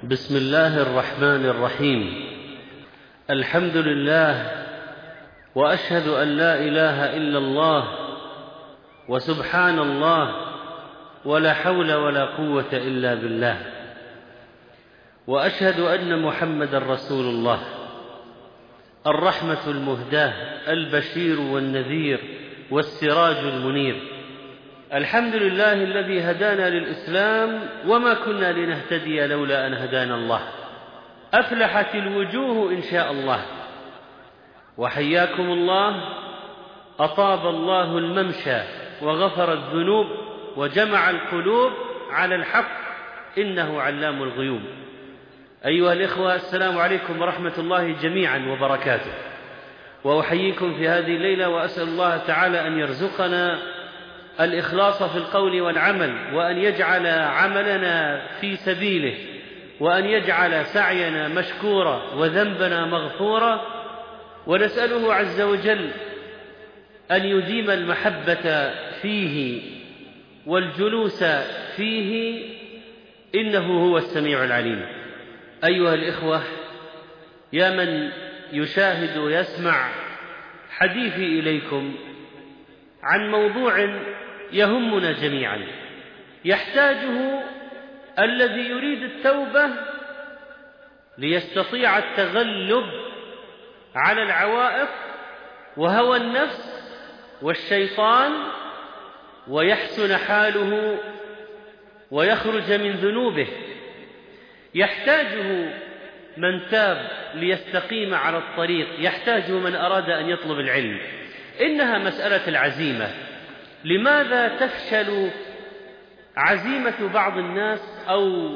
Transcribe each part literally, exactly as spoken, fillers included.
بسم الله الرحمن الرحيم. الحمد لله، وأشهد أن لا إله إلا الله، وسبحان الله، ولا حول ولا قوة إلا بالله، وأشهد أن محمدا رسول الله، الرحمة المهداة، البشير والنذير والسراج المنير. الحمد لله الذي هدانا للإسلام، وما كنا لنهتدي لولا أن هدانا الله. أفلحت الوجوه إن شاء الله. وحياكم الله، أطاب الله الممشى وغفر الذنوب وجمع القلوب على الحق، إنه علام الغيوب. أيها الإخوة، السلام عليكم ورحمة الله جميعا وبركاته. وأحييكم في هذه الليلة، وأسأل الله تعالى أن يرزقنا الإخلاص في القول والعمل، وأن يجعل عملنا في سبيله، وأن يجعل سعينا مشكورا وذنبنا مغفورا. ونسأله عز وجل أن يديم المحبة فيه والجلوس فيه، إنه هو السميع العليم. أيها الإخوة، يا من يشاهد ويسمع حديثي إليكم عن موضوع يهمنا جميعا، يحتاجه الذي يريد التوبة ليستطيع التغلب على العوائق وهوى النفس والشيطان، ويحسن حاله ويخرج من ذنوبه. يحتاجه من تاب ليستقيم على الطريق، يحتاجه من أراد أن يطلب العلم. إنها مسألة العزيمة. لماذا تفشل عزيمة بعض الناس أو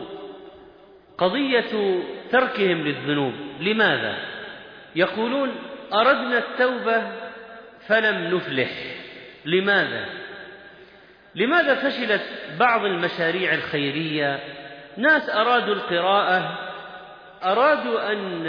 قضية تركهم للذنوب؟ لماذا؟ يقولون أردنا التوبة فلم نفلح. لماذا؟ لماذا فشلت بعض المشاريع الخيرية؟ ناس أرادوا القراءة، أرادوا أن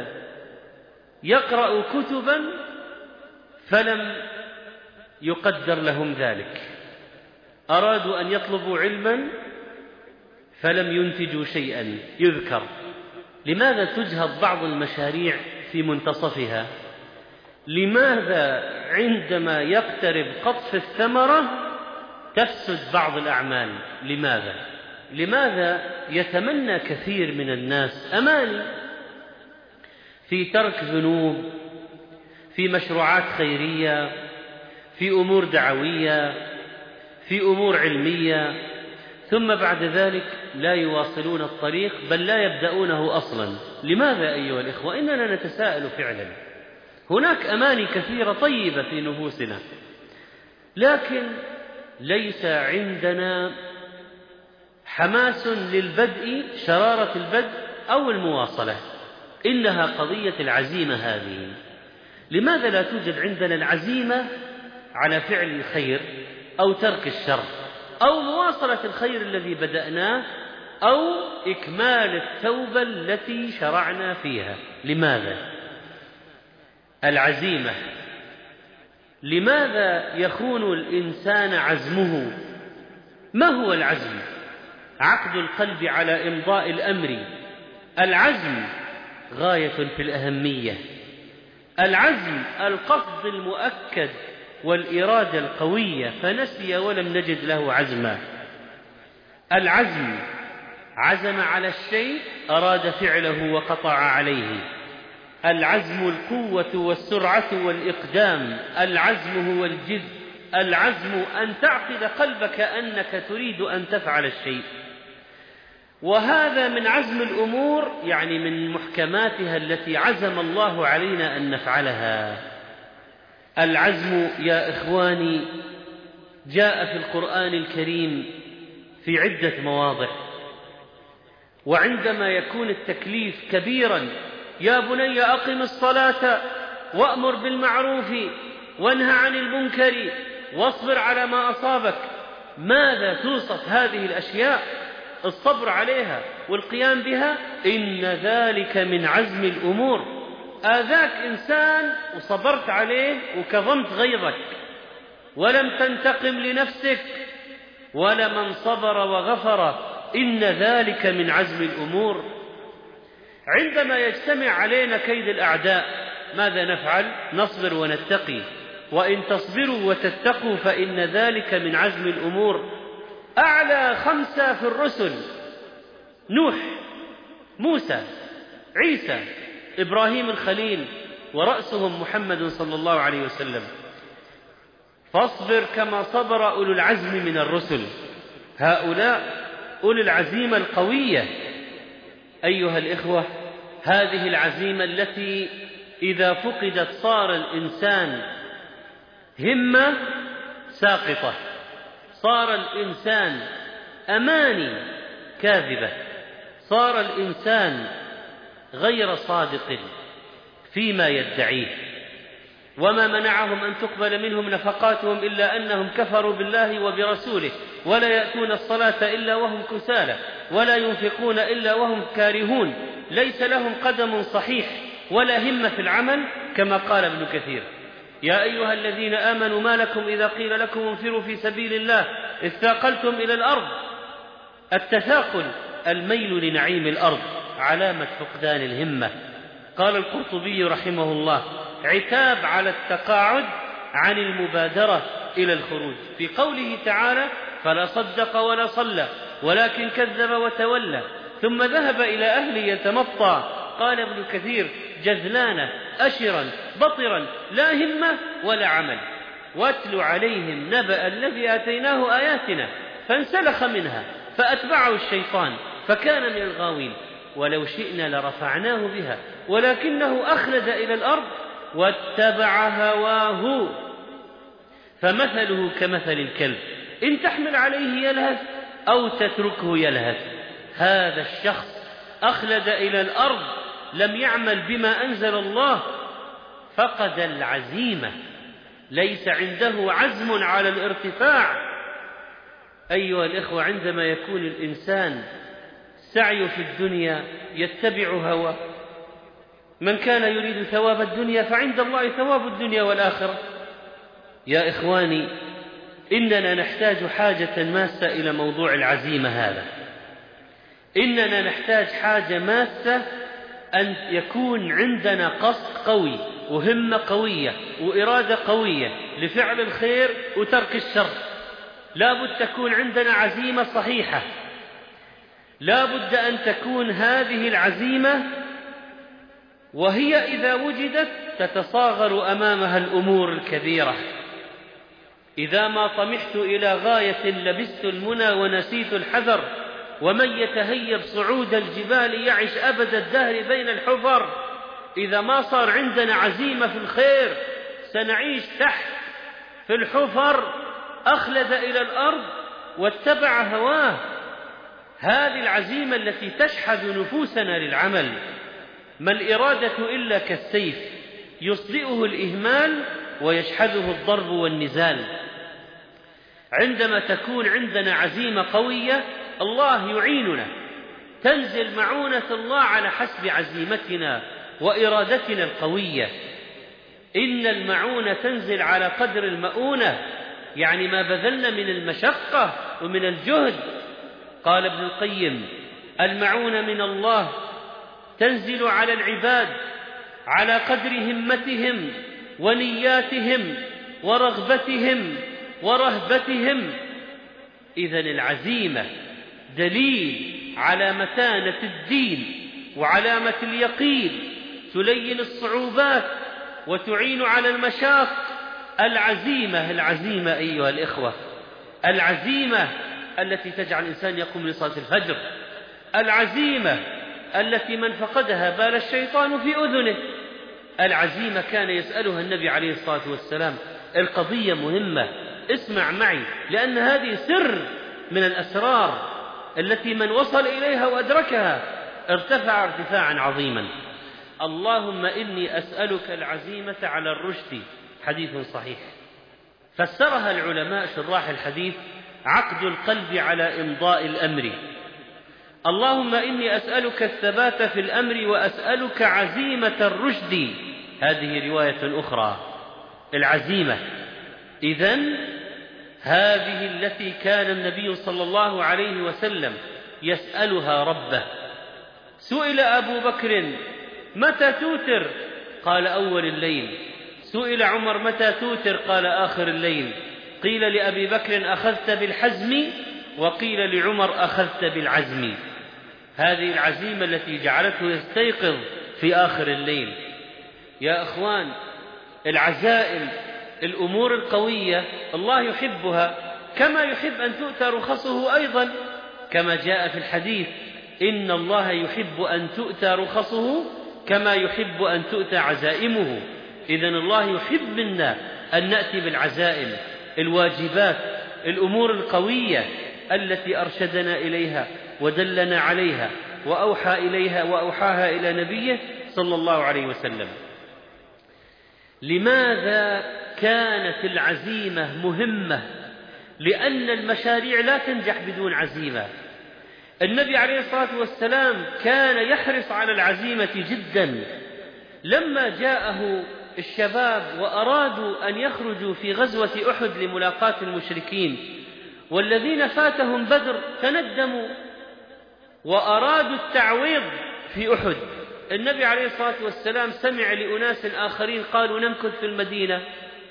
يقرأوا كتبا فلم يقدر لهم ذلك، أرادوا أن يطلبوا علما فلم ينتجوا شيئا يذكر. لماذا تجهض بعض المشاريع في منتصفها؟ لماذا عندما يقترب قطف الثمرة تفسد بعض الأعمال؟ لماذا؟ لماذا يتمنى كثير من الناس أماني في ترك ذنوب، في مشروعات خيرية، في أمور دعوية، في أمور علمية، ثم بعد ذلك لا يواصلون الطريق، بل لا يبدأونه أصلا؟ لماذا أيها الإخوة؟ إننا نتساءل فعلا. هناك أماني كثيرة طيبة في نفوسنا، لكن ليس عندنا حماس للبدء، شرارة البدء أو المواصلة. إنها قضية العزيمة هذه. لماذا لا توجد عندنا العزيمة على فعل الخير أو ترك الشر أو مواصلة الخير الذي بدأناه أو إكمال التوبة التي شرعنا فيها؟ لماذا؟ العزيمة. لماذا يخون الإنسان عزمه؟ ما هو العزم؟ عقد القلب على إمضاء الأمر. العزم غاية في الأهمية. العزم القصد المؤكد والإرادة القوية، فنسي ولم نجد له عزما. العزم عزم على الشيء، أراد فعله وقطع عليه. العزم القوة والسرعة والإقدام. العزم هو الجد. العزم أن تعقد قلبك أنك تريد أن تفعل الشيء، وهذا من عزم الأمور، يعني من محكماتها التي عزم الله علينا أن نفعلها. العزم يا إخواني جاء في القرآن الكريم في عدة مواضع، وعندما يكون التكليف كبيرا: يا بني أقم الصلاة وأمر بالمعروف وانهى عن المنكر واصبر على ما أصابك. ماذا توصف هذه الأشياء؟ الصبر عليها والقيام بها. إن ذلك من عزم الأمور. آذاك إنسان وصبرت عليه وكظمت غيظك ولم تنتقم لنفسك، ولمن صبر وغفر إن ذلك من عزم الأمور. عندما يجتمع علينا كيد الأعداء ماذا نفعل؟ نصبر ونتقي، وإن تصبروا وتتقوا فإن ذلك من عزم الأمور. أعلى خمسة في الرسل: نوح، موسى، عيسى، إبراهيم الخليل، ورأسهم محمد صلى الله عليه وسلم. فاصبر كما صبر أولو العزم من الرسل، هؤلاء أولو العزيمة القوية. أيها الإخوة، هذه العزيمة التي إذا فقدت صار الإنسان همة ساقطة، صار الإنسان أماني كاذبة، صار الإنسان غير صادق فيما يدعيه. وما منعهم أن تقبل منهم نفقاتهم إلا أنهم كفروا بالله وبرسوله، ولا يأتون الصلاة إلا وهم كسالى، ولا ينفقون إلا وهم كارهون، ليس لهم قدم صحيح ولا همة في العمل، كما قال ابن كثير: يا أيها الذين آمنوا ما لكم إذا قيل لكم انفروا في سبيل الله اثاقلتم إلى الأرض. التثاقل الميل لنعيم الأرض، علامة فقدان الهمة. قال القرطبي رحمه الله: عتاب على التقاعد عن المبادرة إلى الخروج، في قوله تعالى: فلا صدق ولا صلى ولكن كذب وتولى ثم ذهب إلى أهله يتمطى. قال ابن كثير: جذلانا أشرا بطرا لا همة ولا عمل. واتل عليهم نبأ الذي آتيناه آياتنا فانسلخ منها فأتبعه الشيطان فكان من الغاوين ولو شئنا لرفعناه بها ولكنه أخلد إلى الأرض واتبع هواه فمثله كمثل الكلب إن تحمل عليه يلهث أو تتركه يلهث. هذا الشخص أخلد إلى الأرض، لم يعمل بما أنزل الله، فقد العزيمة، ليس عنده عزم على الارتفاع. أيها الإخوة، عندما يكون الإنسان سعي في الدنيا يتبع هواه، من كان يريد ثواب الدنيا فعند الله ثواب الدنيا والآخرة. يا إخواني، إننا نحتاج حاجة ماسة إلى موضوع العزيمة هذا. إننا نحتاج حاجة ماسة أن يكون عندنا قصد قوي وهمة قوية وإرادة قوية لفعل الخير وترك الشر. لا بد تكون عندنا عزيمة صحيحة، لا بد أن تكون هذه العزيمة، وهي إذا وجدت تتصاغر أمامها الأمور الكبيرة. إذا ما طمحت إلى غاية لبست المنى ونسيت الحذر، ومن يتهيب صعود الجبال يعش أبد الدهر بين الحفر. إذا ما صار عندنا عزيمة في الخير سنعيش تحت في الحفر. أخلد إلى الأرض واتبع هواه. هذه العزيمة التي تشحذ نفوسنا للعمل. ما الإرادة إلا كالسيف يصدئه الإهمال ويشحذه الضرب والنزال. عندما تكون عندنا عزيمة قوية الله يعيننا، تنزل معونة الله على حسب عزيمتنا وإرادتنا القوية. إن المعونة تنزل على قدر المؤونة، يعني ما بذلنا من المشقة ومن الجهد. قال ابن القيم: المعونة من الله تنزل على العباد على قدر همتهم ونياتهم ورغبتهم ورهبتهم. إذن العزيمة دليل على متانة الدين وعلامة اليقين، تلين الصعوبات وتعين على المشاق. العزيمة العزيمة أيها الإخوة، العزيمة التي تجعل الإنسان يقوم لصلاة الفجر، العزيمة التي من فقدها بال الشيطان في أذنه. العزيمة كان يسألها النبي عليه الصلاة والسلام. القضية مهمة، اسمع معي، لأن هذه سر من الأسرار التي من وصل إليها وأدركها ارتفع ارتفاعا عظيما. اللهم إني أسألك العزيمة على الرشد، حديث صحيح. فسرها العلماء شراح الحديث: عقد القلب على إمضاء الأمر. اللهم إني أسألك الثبات في الأمر وأسألك عزيمة الرشد. هذه رواية أخرى، العزيمة. إذن هذه التي كان النبي صلى الله عليه وسلم يسألها ربه. سئل أبو بكر متى توتر؟ قال أول الليل. سئل عمر متى توتر؟ قال آخر الليل. قيل لأبي بكر أخذت بالحزم، وقيل لعمر أخذت بالعزم. هذه العزيمة التي جعلته يستيقظ في آخر الليل. يا أخوان، العزائم، الأمور القوية الله يحبها، كما يحب أن تؤتى رخصه أيضا، كما جاء في الحديث: إن الله يحب أن تؤتى رخصه كما يحب أن تؤتى عزائمه. إذن الله يحب منا أن نأتي بالعزائم، الواجبات، الأمور القوية التي أرشدنا إليها ودلنا عليها وأوحى إليها وأوحاها إلى نبيه صلى الله عليه وسلم. لماذا كانت العزيمة مهمة؟ لأن المشاريع لا تنجح بدون عزيمة. النبي عليه الصلاة والسلام كان يحرص على العزيمة جدا. لما جاءه الشباب وأرادوا أن يخرجوا في غزوة أحد لملاقاة المشركين، والذين فاتهم بدر تندموا وأرادوا التعويض في أحد، النبي عليه الصلاة والسلام سمع لأناس آخرين قالوا نمكث في المدينة،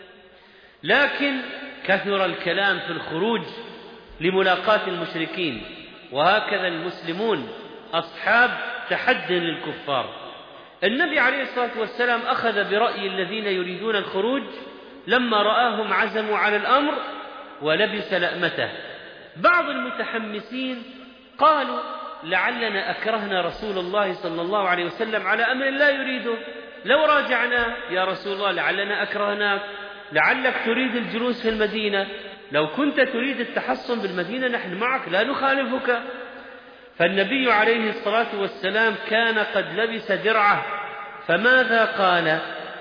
لكن كثر الكلام في الخروج لملاقاة المشركين. وهكذا المسلمون أصحاب تحد للكفار. النبي عليه الصلاة والسلام أخذ برأي الذين يريدون الخروج، لما رآهم عزموا على الأمر ولبس لأمته. بعض المتحمسين قالوا لعلنا أكرهنا رسول الله صلى الله عليه وسلم على أمر لا يريده، لو راجعنا يا رسول الله لعلنا أكرهناك، لعلك تريد الجلوس في المدينة، لو كنت تريد التحصن بالمدينة نحن معك لا نخالفك. فالنبي عليه الصلاة والسلام كان قد لبس درعه، فماذا قال؟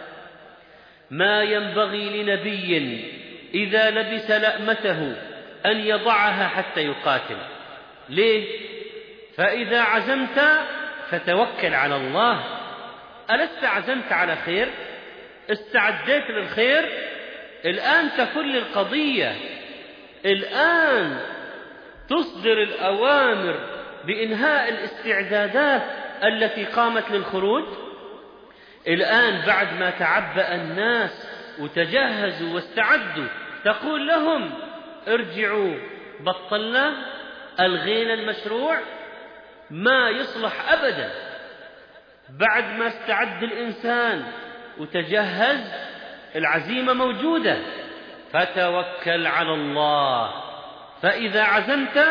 ما ينبغي لنبي إذا لبس لأمته أن يضعها حتى يقاتل. ليه؟ فإذا عزمت فتوكل على الله. ألست عزمت على خير؟ استعديت للخير؟ الآن تكل القضية، الآن تصدر الأوامر بإنهاء الاستعدادات التي قامت للخروج. الآن بعد ما تعبأ الناس وتجهزوا واستعدوا تقول لهم ارجعوا، بطلنا، ألغينا المشروع. ما يصلح أبدا. بعد ما استعد الإنسان وتجهز العزيمة موجودة، فتوكل على الله. فإذا عزمت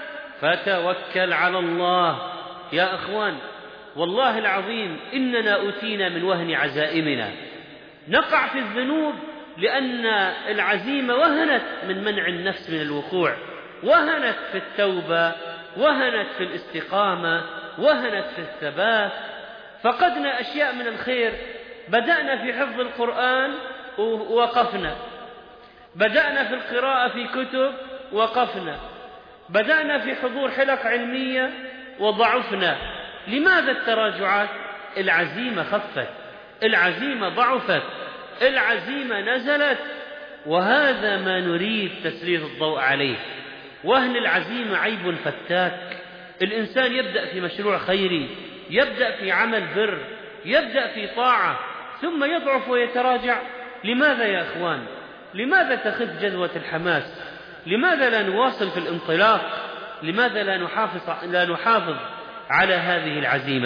فتوكل على الله. يا أخوان، والله العظيم إننا أتينا من وهن عزائمنا، نقع في الذنوب لأن العزيمة وهنت من منع النفس من الوقوع، وهنت في التوبة، وهنت في الاستقامة، وهنت في الثبات. فقدنا أشياء من الخير. بدأنا في حفظ القرآن ووقفنا، بدأنا في القراءة في كتب وقفنا، بدأنا في حضور حلق علمية وضعفنا. لماذا التراجعات؟ العزيمة خفت، العزيمة ضعفت، العزيمة نزلت. وهذا ما نريد تسليط الضوء عليه. وهن العزيمة عيب فتاك. الإنسان يبدأ في مشروع خيري، يبدأ في عمل بر، يبدأ في طاعة، ثم يضعف ويتراجع. لماذا يا أخوان؟ لماذا تخف جذوة الحماس؟ لماذا لا نواصل في الانطلاق؟ لماذا لا نحافظ, لا نحافظ على هذه العزيمة؟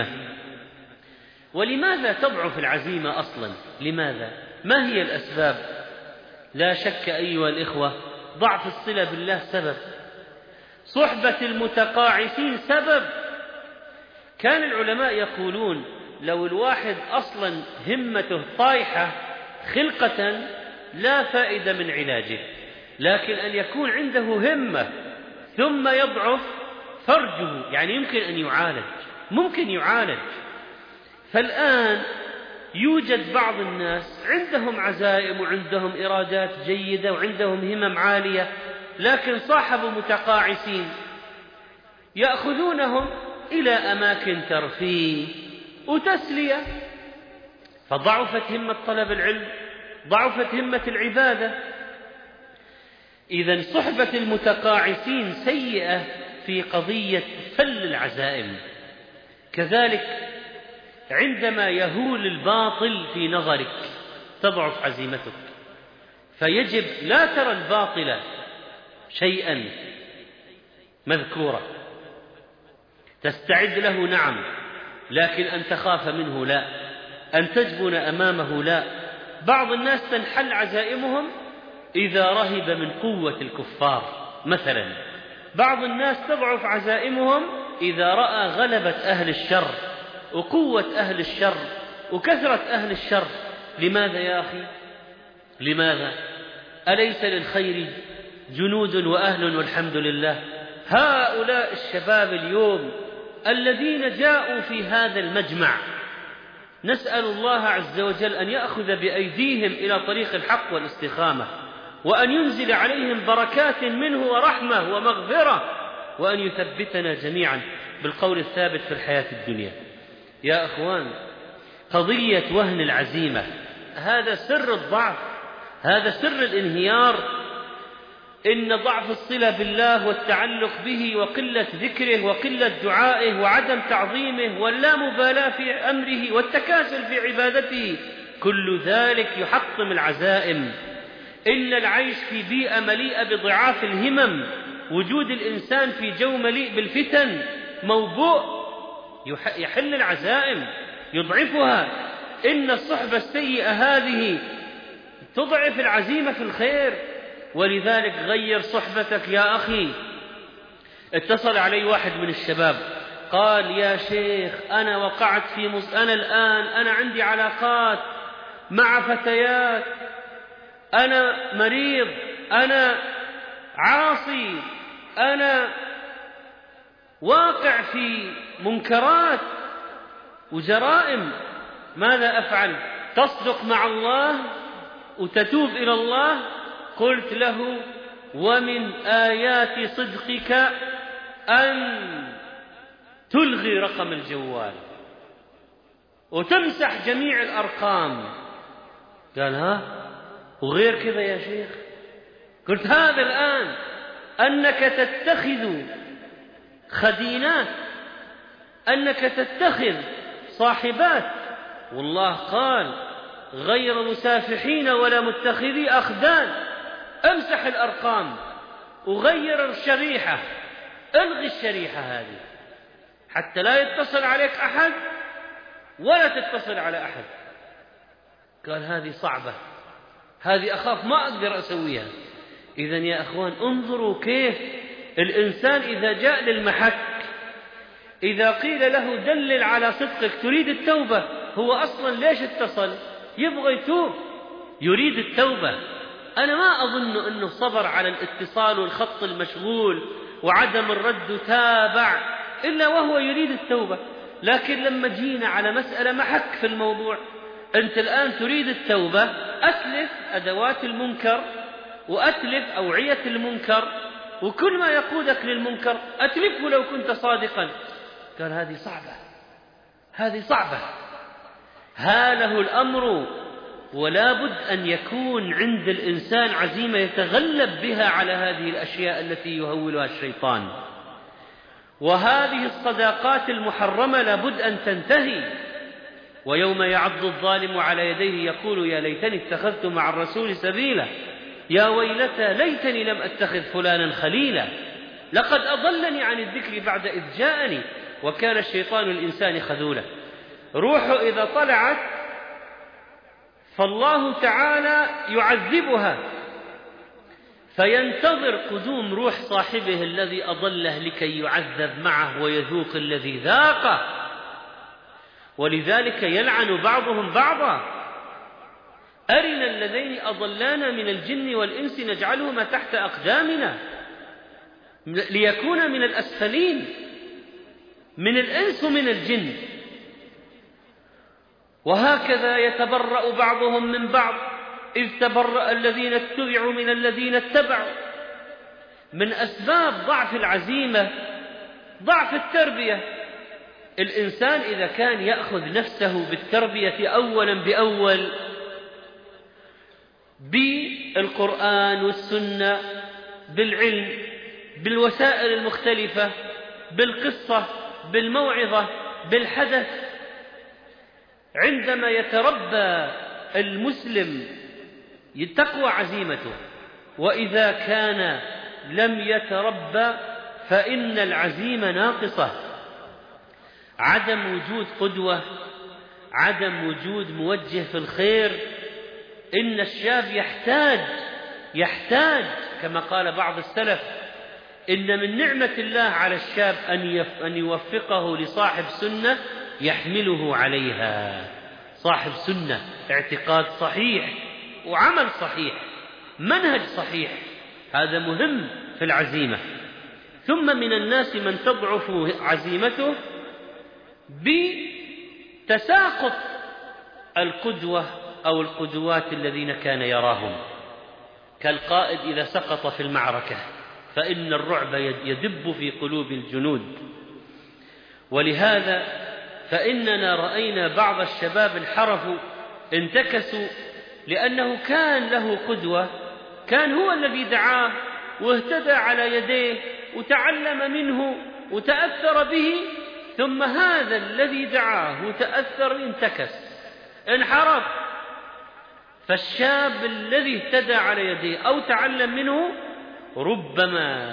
ولماذا تضعف العزيمة أصلا؟ لماذا؟ ما هي الأسباب؟ لا شك أيها الإخوة ضعف الصلة بالله سبب، صحبة المتقاعسين سبب. كان العلماء يقولون لو الواحد أصلا همته طايحة خلقة لا فائدة من علاجه، لكن أن يكون عنده همة ثم يضعف فرجه، يعني يمكن أن يعالج، ممكن يعالج. فالآن يوجد بعض الناس عندهم عزائم وعندهم إرادات جيدة وعندهم همم عالية، لكن صاحبوا متقاعسين يأخذونهم إلى أماكن ترفيه وتسلية، فضعفت همة طلب العلم، ضعفت همة العبادة. إذن صحبة المتقاعسين سيئة في قضية فل العزائم. كذلك عندما يهول الباطل في نظرك تضعف عزيمتك، فيجب لا ترى الباطل شيئا مذكورا، تستعد له نعم، لكن أن تخاف منه لا، أن تجبن أمامه لا. بعض الناس تنحل عزائمهم إذا رهب من قوة الكفار مثلا، بعض الناس تضعف عزائمهم إذا رأى غلبة أهل الشر وقوة أهل الشر وكثرة أهل الشر. لماذا يا أخي؟ لماذا؟ أليس للخير جنود وأهل والحمد لله؟ هؤلاء الشباب اليوم الذين جاءوا في هذا المجمع نسأل الله عز وجل أن يأخذ بأيديهم إلى طريق الحق والاستقامة، وأن ينزل عليهم بركات منه ورحمة ومغفرة، وأن يثبتنا جميعا بالقول الثابت في الحياة الدنيا. يا أخوان، قضية وهن العزيمة هذا سر الضعف، هذا سر الانهيار. إن ضعف الصلة بالله والتعلق به وقلة ذكره وقلة دعائه وعدم تعظيمه واللامبالاة في أمره والتكاسل في عبادته، كل ذلك يحطم العزائم. إن العيش في بيئة مليئة بضعاف الهمم، وجود الإنسان في جو مليء بالفتن موبوء يحل العزائم، يضعفها. إن الصحبة السيئة هذه تضعف العزيمة في الخير، ولذلك غير صحبتك يا أخي. اتصل علي واحد من الشباب قال: يا شيخ أنا وقعت في مص... أنا الآن أنا عندي علاقات مع فتيات، أنا مريض، أنا عاصي، أنا واقع في منكرات وجرائم، ماذا أفعل؟ تصدق مع الله وتتوب إلى الله؟ قلت له: ومن آيات صدقك أن تلغي رقم الجوال وتمسح جميع الأرقام. قال: ها وغير كذا يا شيخ؟ قلت: هذا الآن أنك تتخذ خدينات، أنك تتخذ صاحبات، والله قال: غير مسافحين ولا متخذي أخدان. امسح الأرقام وغير الشريحة، الغي الشريحة هذه حتى لا يتصل عليك أحد ولا تتصل على أحد. قال: هذه صعبة، هذه أخاف ما أقدر أسويها. إذن يا أخوان انظروا كيف الإنسان إذا جاء للمحك، إذا قيل له دلل على صدقك تريد التوبة، هو أصلا ليش اتصل؟ يبغى يتوب، يريد التوبة. أنا ما أظن أنه صبر على الاتصال والخط المشغول وعدم الرد وتابع إلا وهو يريد التوبة. لكن لما جينا على مسألة محك في الموضوع، أنت الآن تريد التوبة، أتلف أدوات المنكر وأتلف أوعية المنكر وكل ما يقودك للمنكر أتلفه لو كنت صادقا. قال: هذه صعبة، هذه صعبة. هاله الأمر، ولا بد أن يكون عند الإنسان عزيمة يتغلب بها على هذه الأشياء التي يهولها الشيطان. وهذه الصداقات المحرمة لا بد أن تنتهي. ويوم يعض الظالم على يديه يقول: يا ليتني اتخذت مع الرسول سبيلا، يا ويلتى ليتني لم أتخذ فلانا خليلا، لقد أضلني عن الذكر بعد إذ جاءني، وكان الشيطان الإنسان خذولا. روحه إذا طلعت فالله تعالى يعذبها، فينتظر قدوم روح صاحبه الذي أضله لكي يعذب معه ويذوق الذي ذاقه. ولذلك يلعن بعضهم بعضا: أرنا اللذين أضلانا من الجن والإنس نجعلهما تحت أقدامنا ليكون من الأسفلين، من الإنس ومن الجن. وهكذا يتبرأ بعضهم من بعض، إذ تبرأ الذين اتبعوا من الذين اتبعوا. من أسباب ضعف العزيمة ضعف التربية. الإنسان إذا كان يأخذ نفسه بالتربية أولا بأول، بالقرآن والسنة، بالعلم، بالوسائل المختلفة، بالقصة، بالموعظة، بالحدث. عندما يتربى المسلم تقوى عزيمته، وإذا كان لم يتربى فإن العزيمة ناقصة. عدم وجود قدوة، عدم وجود موجه في الخير. إن الشاب يحتاج يحتاج كما قال بعض السلف: إن من نعمة الله على الشاب أن يوفقه لصاحب سنة يحمله عليها. صاحب سنة، اعتقاد صحيح وعمل صحيح، منهج صحيح، هذا مهم في العزيمة. ثم من الناس من تضعف عزيمته بتساقط القدوة أو القدوات الذين كان يراهم، كالقائد إذا سقط في المعركة فإن الرعب يدب في قلوب الجنود. ولهذا فإننا رأينا بعض الشباب انحرفوا انتكسوا لأنه كان له قدوة، كان هو الذي دعاه واهتدى على يديه وتعلم منه وتأثر به، ثم هذا الذي دعاه وتأثر انتكس انحرف. فالشاب الذي اهتدى على يديه أو تعلم منه ربما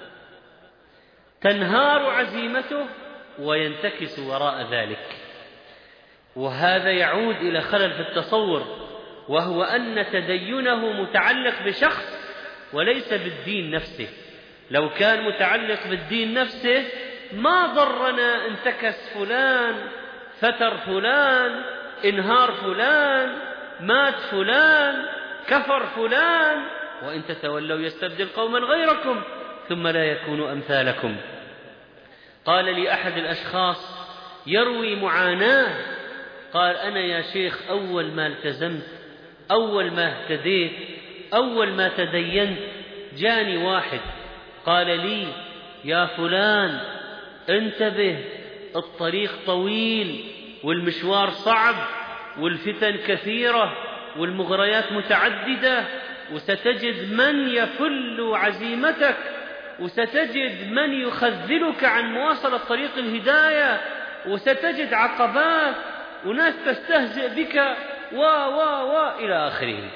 تنهار عزيمته وينتكس وراء ذلك. وهذا يعود إلى خلل في التصور، وهو أن تدينه متعلق بشخص وليس بالدين نفسه. لو كان متعلق بالدين نفسه ما ضرنا انتكس فلان، فتر فلان، انهار فلان، مات فلان، كفر فلان، وإن تتولوا يستبدل قوما غيركم ثم لا يكونوا أمثالكم. قال لي أحد الأشخاص يروي معاناة، قال: أنا يا شيخ أول ما التزمت، أول ما اهتديت، أول ما تدينت، جاني واحد قال لي: يا فلان انتبه، الطريق طويل والمشوار صعب والفتن كثيرة والمغريات متعددة، وستجد من يفل عزيمتك، وستجد من يخذلك عن مواصلة طريق الهداية، وستجد عقبات وناس تستهزئ بك و و و إلى آخره.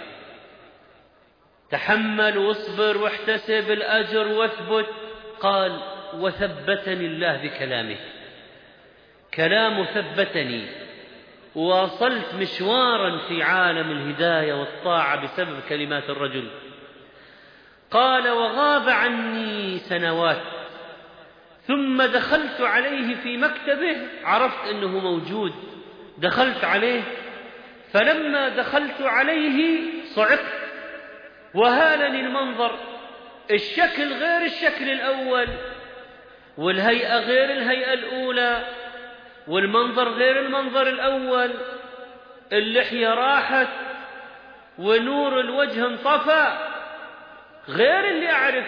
تحمل واصبر واحتسب الأجر واثبت. قال: وثبتني الله بكلامه، كلام ثبتني، وواصلت مشوارا في عالم الهداية والطاعة بسبب كلمات الرجل. قال: وغاب عني سنوات، ثم دخلت عليه في مكتبه، عرفت أنه موجود، دخلت عليه، فلما دخلت عليه صعقت وهالني المنظر، الشكل غير الشكل الأول، والهيئة غير الهيئة الأولى، والمنظر غير المنظر الأول، اللحية راحت ونور الوجه انطفى غير اللي أعرف.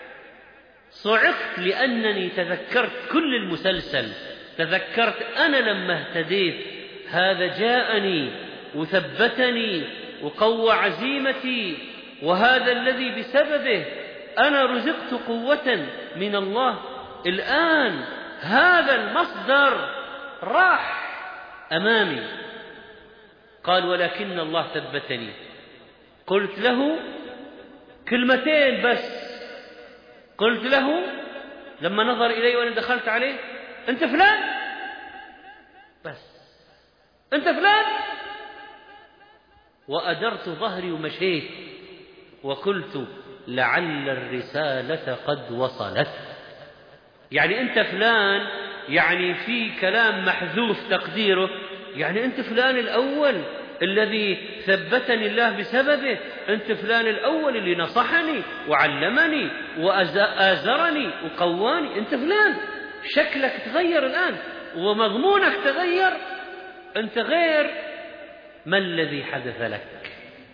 صعقت لأنني تذكرت كل المسلسل، تذكرت أنا لما اهتديت هذا جاءني وثبتني وقوى عزيمتي، وهذا الذي بسببه أنا رزقت قوة من الله. الآن هذا المصدر راح أمامي. قال: ولكن الله ثبتني. قلت له كلمتين بس، قلت له لما نظر إلي وأنا دخلت عليه: أنت فلان؟ بس أنت فلان؟ وأدرت ظهري ومشيت وقلت: لعل الرسالة قد وصلت. يعني أنت فلان، يعني في كلام محذوف تقديره، يعني أنت فلان الأول الذي ثبتني الله بسببه، أنت فلان الأول اللي نصحني وعلمني وآزرني وقواني، أنت فلان. شكلك تغير الآن ومضمونك تغير، أنت غير. ما الذي حدث لك؟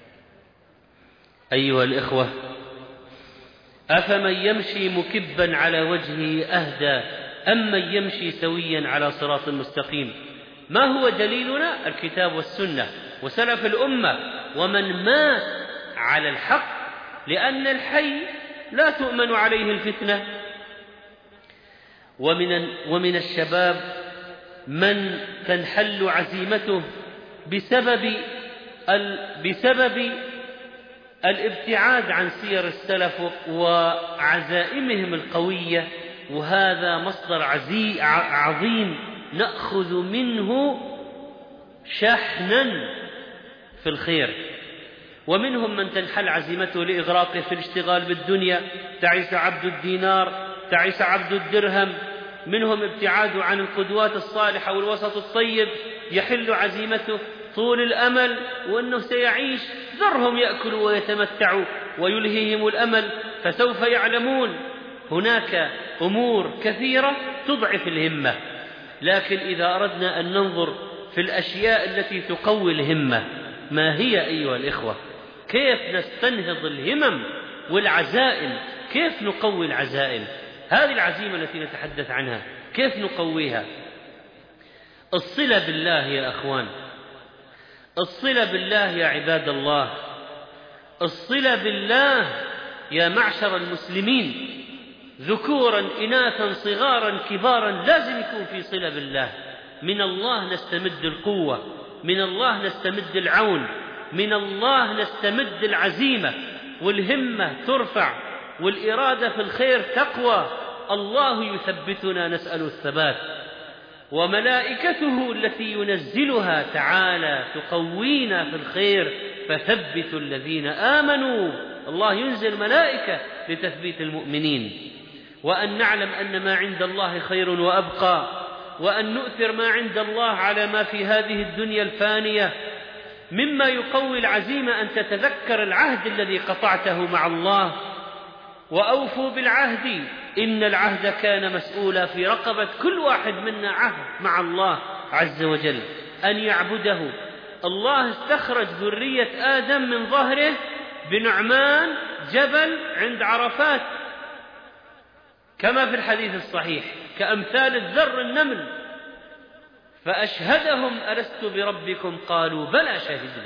أيها الإخوة، أفمن يمشي مكبا على وجهه أهدى أم من يمشي سويا على صراط مستقيم؟ ما هو دليلنا؟ الكتاب والسنة وسلف الأمة ومن مات على الحق، لأن الحي لا تؤمن عليه الفتنة. ومن, ومن الشباب من تنحل عزيمته بسبب ال... بسبب الابتعاد عن سير السلف وعزائمهم القوية، وهذا مصدر عزي... عظيم نأخذ منه شحنا في الخير. ومنهم من تنحل عزيمته لإغراقه في الاشتغال بالدنيا، تعس عبد الدينار، تعس عبد الدرهم. منهم ابتعاد عن القدوات الصالحة والوسط الطيب، يحل عزيمته طول الأمل وأنه سيعيش، ذرهم يأكلوا ويتمتعوا ويلهيهم الأمل فسوف يعلمون. هناك أمور كثيرة تضعف الهمة، لكن إذا أردنا أن ننظر في الأشياء التي تقوي الهمة، ما هي أيها الإخوة؟ كيف نستنهض الهمم والعزائم؟ كيف نقوي العزائم؟ هذه العزيمة التي نتحدث عنها كيف نقويها؟ الصلة بالله يا أخوان، الصلة بالله يا عباد الله، الصلة بالله يا معشر المسلمين، ذكورا إناثا صغارا كبارا، لازم يكون في صلة بالله. من الله نستمد القوة، من الله نستمد العون، من الله نستمد العزيمة، والهمة ترفع والإرادة في الخير تقوى. الله يثبتنا، نسأل الثبات، وملائكته التي ينزلها تعالى تقوينا في الخير، فثبتوا الذين آمنوا. الله ينزل ملائكة لتثبيت المؤمنين. وأن نعلم أن ما عند الله خير وأبقى، وأن نؤثر ما عند الله على ما في هذه الدنيا الفانية. مما يقوي العزيمة أن تتذكر العهد الذي قطعته مع الله، وأوفوا بالعهد إن العهد كان مسؤولا. في رقبة كل واحد منا عهد مع الله عز وجل أن يعبده. الله استخرج ذرية آدم من ظهره بنعمان جبل عند عرفات كما في الحديث الصحيح، كأمثال الذر النمل، فأشهدهم ألست بربكم قالوا بلى شهدنا.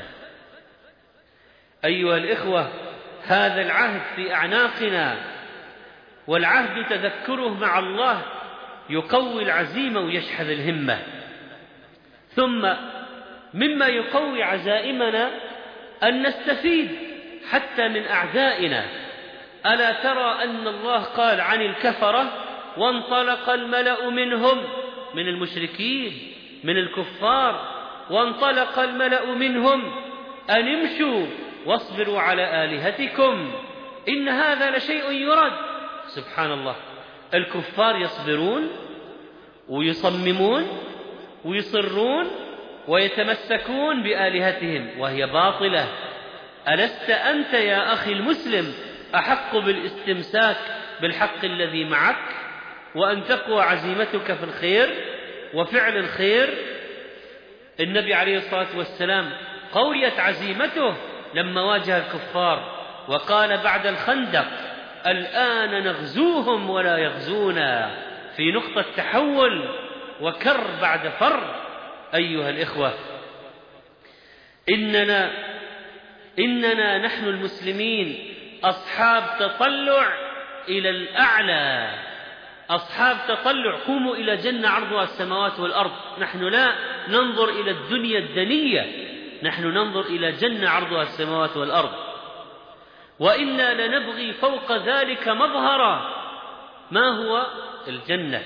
أيها الإخوة، هذا العهد في أعناقنا، والعهد تذكره مع الله يقوي العزيمة ويشحذ الهمة. ثم مما يقوي عزائمنا أن نستفيد حتى من أعدائنا. ألا ترى أن الله قال عن الكفرة: وانطلق الملأ منهم، من المشركين من الكفار، وانطلق الملأ منهم أن امشوا واصبروا على آلهتكم إن هذا لشيء يراد. سبحان الله، الكفار يصبرون ويصممون ويصرون ويتمسكون بآلهتهم وهي باطلة. ألست أنت يا أخي المسلم أحق بالاستمساك بالحق الذي معك، وأن تقوى عزيمتك في الخير وفعل الخير؟ النبي عليه الصلاة والسلام قويت عزيمته لما واجه الكفار وقال بعد الخندق: الآن نغزوهم ولا يغزونا، في نقطة تحول وكر بعد فر. أيها الإخوة، إننا إننا نحن المسلمين أصحاب تطلع إلى الأعلى، أصحاب تطلع. قوموا إلى جنة عرضها السماوات والأرض. نحن لا ننظر إلى الدنيا الدنية، نحن ننظر إلى جنة عرضها السماوات والأرض. وإنا لنبغي فوق ذلك مظهرا، ما هو الجنة.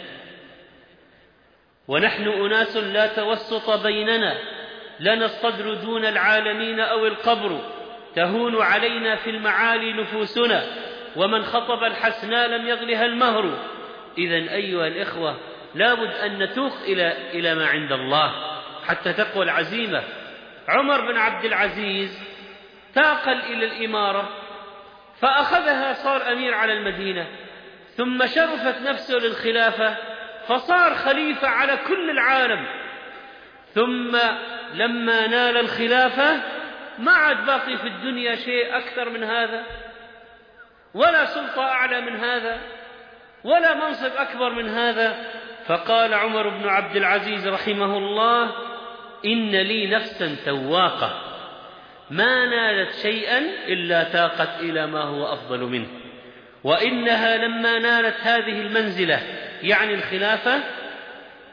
ونحن أناس لا توسط بيننا، لنا الصدر دون العالمين أو القبر، تهون علينا في المعالي نفوسنا، ومن خطب الحسنى لم يغلها المهر. إذن أيها الإخوة، لابد أن نتوق إلى إلى ما عند الله حتى تقوى العزيمة. عمر بن عبد العزيز تاقل إلى الإمارة فأخذها، صار أمير على المدينة، ثم شرفت نفسه للخلافة فصار خليفة على كل العالم. ثم لما نال الخلافة ما عاد باقي في الدنيا شيء أكثر من هذا، ولا سلطة أعلى من هذا، ولا منصب أكبر من هذا. فقال عمر بن عبد العزيز رحمه الله: إن لي نفسا تواقة ما نالت شيئا إلا تاقت إلى ما هو أفضل منه، وإنها لما نالت هذه المنزلة يعني الخلافة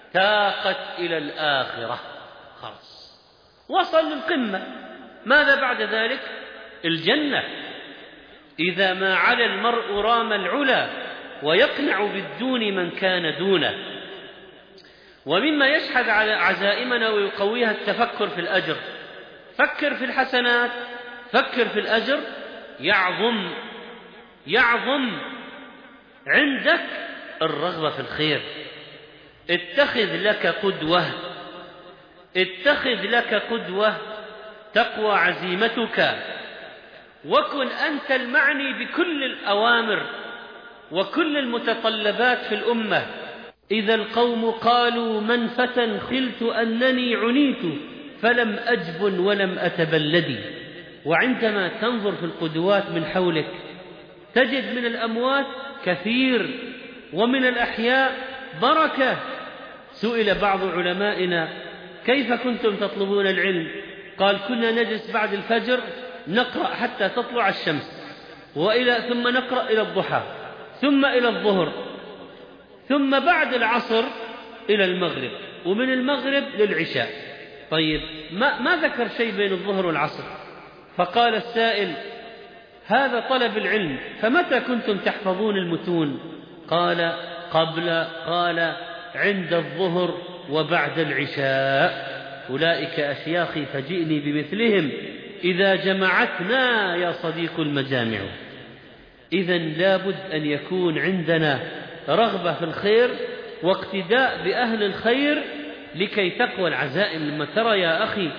تاقت إلى الآخرة، خلاص وصل للقمة. ماذا بعد ذلك؟ الجنة. إذا ما علا المرء رام العلا ويقنع بالدون من كان دونه. ومما يشحذ على عزائمنا ويقويها التفكر في الأجر. فكر في الحسنات، فكر في الأجر، يعظم يعظم عندك الرغبة في الخير. اتخذ لك قدوة اتخذ لك قدوة تقوى عزيمتك، وكن أنت المعني بكل الأوامر وكل المتطلبات في الأمة. إذا القوم قالوا من فتى خلت أنني عنيت فلم أجبن ولم أتبلدي. وعندما تنظر في القدوات من حولك تجد من الأموات كثير ومن الأحياء بركة. سئل بعض علمائنا كيف كنتم تطلبون العلم؟ قال كنا نجلس بعد الفجر نقرأ حتى تطلع الشمس، وإلى ثم نقرأ إلى الضحى، ثم إلى الظهر، ثم بعد العصر إلى المغرب، ومن المغرب للعشاء. طيب ما, ما ذكر شيء بين الظهر والعصر. فقال السائل هذا طلب العلم، فمتى كنتم تحفظون المتون؟ قال قبل قال عند الظهر وبعد العشاء. أولئك أشياخي فجئني بمثلهم إذا جمعتنا يا صديق المجامع. إذن لابد أن يكون عندنا رغبة في الخير واقتداء بأهل الخير لكي تقوى العزائم. لما ترى يا أخي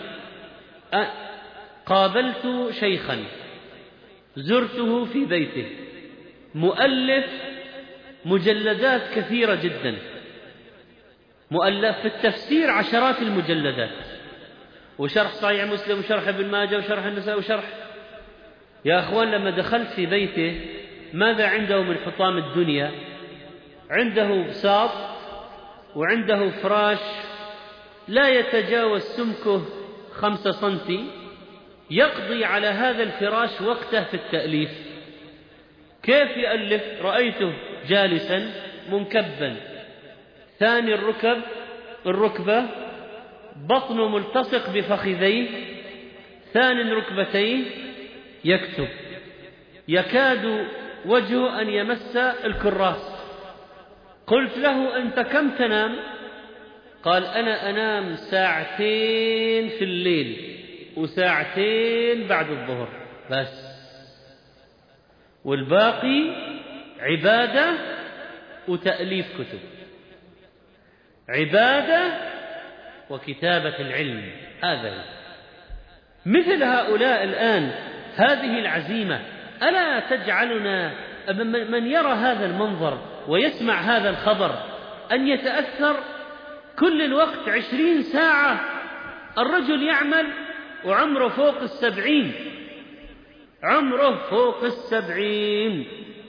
قابلت شيخا زرته في بيته مؤلف مجلدات كثيرة جدا، مؤلف في التفسير عشرات المجلدات، وشرح صحيح مسلم وشرح ابن ماجه وشرح النساء وشرح. يا أخوان لما دخلت في بيته ماذا عنده من حطام الدنيا؟ عنده بساط وعنده فراش لا يتجاوز سمكه خمسة سنتي، يقضي على هذا الفراش وقته في التأليف. كيف يألف؟ رأيته جالسا منكبا، ثاني الركب الركبة بطنه ملتصق بفخذيه، ثاني ركبتيه يكتب، يكاد وجهه أن يمس الكراس. قلت له أنت كم تنام؟ قال أنا أنام ساعتين في الليل وساعتين بعد الظهر بس، والباقي عبادة وتأليف كتب، عبادة وكتابة العلم. هذا مثل هؤلاء الآن هذه العزيمة ألا تجعلنا من يرى هذا المنظر ويسمع هذا الخبر أن يتأثر كل الوقت؟ عشرين ساعة الرجل يعمل وعمره فوق السبعين، عمره فوق السبعين،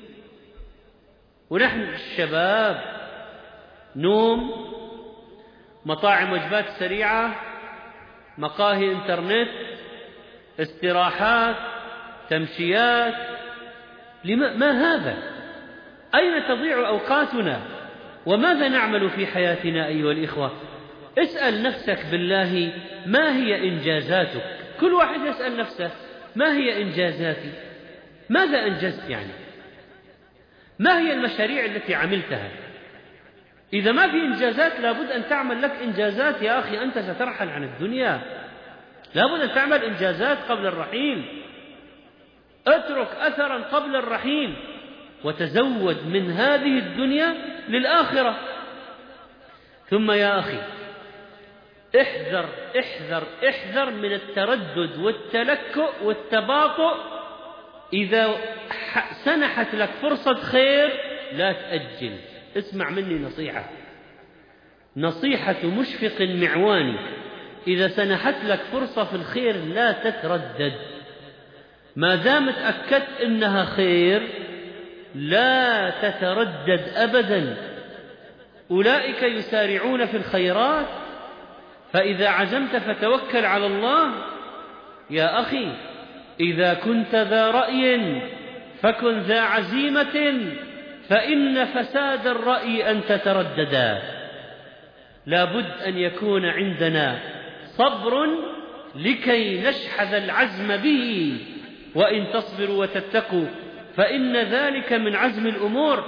ونحن الشباب نوم، مطاعم وجبات سريعة، مقاهي انترنت، استراحات، تمشيات. لما ما هذا؟ أين تضيع أوقاتنا؟ وماذا نعمل في حياتنا أيها الإخوة؟ اسأل نفسك بالله ما هي إنجازاتك؟ كل واحد يسأل نفسه ما هي إنجازاتي؟ ماذا أنجزت يعني؟ ما هي المشاريع التي عملتها؟ إذا ما في إنجازات لابد أن تعمل لك إنجازات يا أخي، أنت سترحل عن الدنيا، لابد أن تعمل إنجازات قبل الرحيل. اترك أثرا قبل الرحيل وتزود من هذه الدنيا للآخرة. ثم يا أخي احذر احذر احذر من التردد والتلكؤ والتباطؤ. إذا سنحت لك فرصة خير لا تأجل. اسمع مني نصيحة، نصيحة مشفق معواني، إذا سنحت لك فرصة في الخير لا تتردد، ما دام تأكدت إنها خير لا تتردد أبدا. أولئك يسارعون في الخيرات، فإذا عزمت فتوكل على الله. يا أخي إذا كنت ذا رأي فكن ذا عزيمة، فإن فساد الرأي أن تترددا. لابد أن يكون عندنا صبر لكي نشحذ العزم به، وإن تصبروا وتتقوا فإن ذلك من عزم الأمور.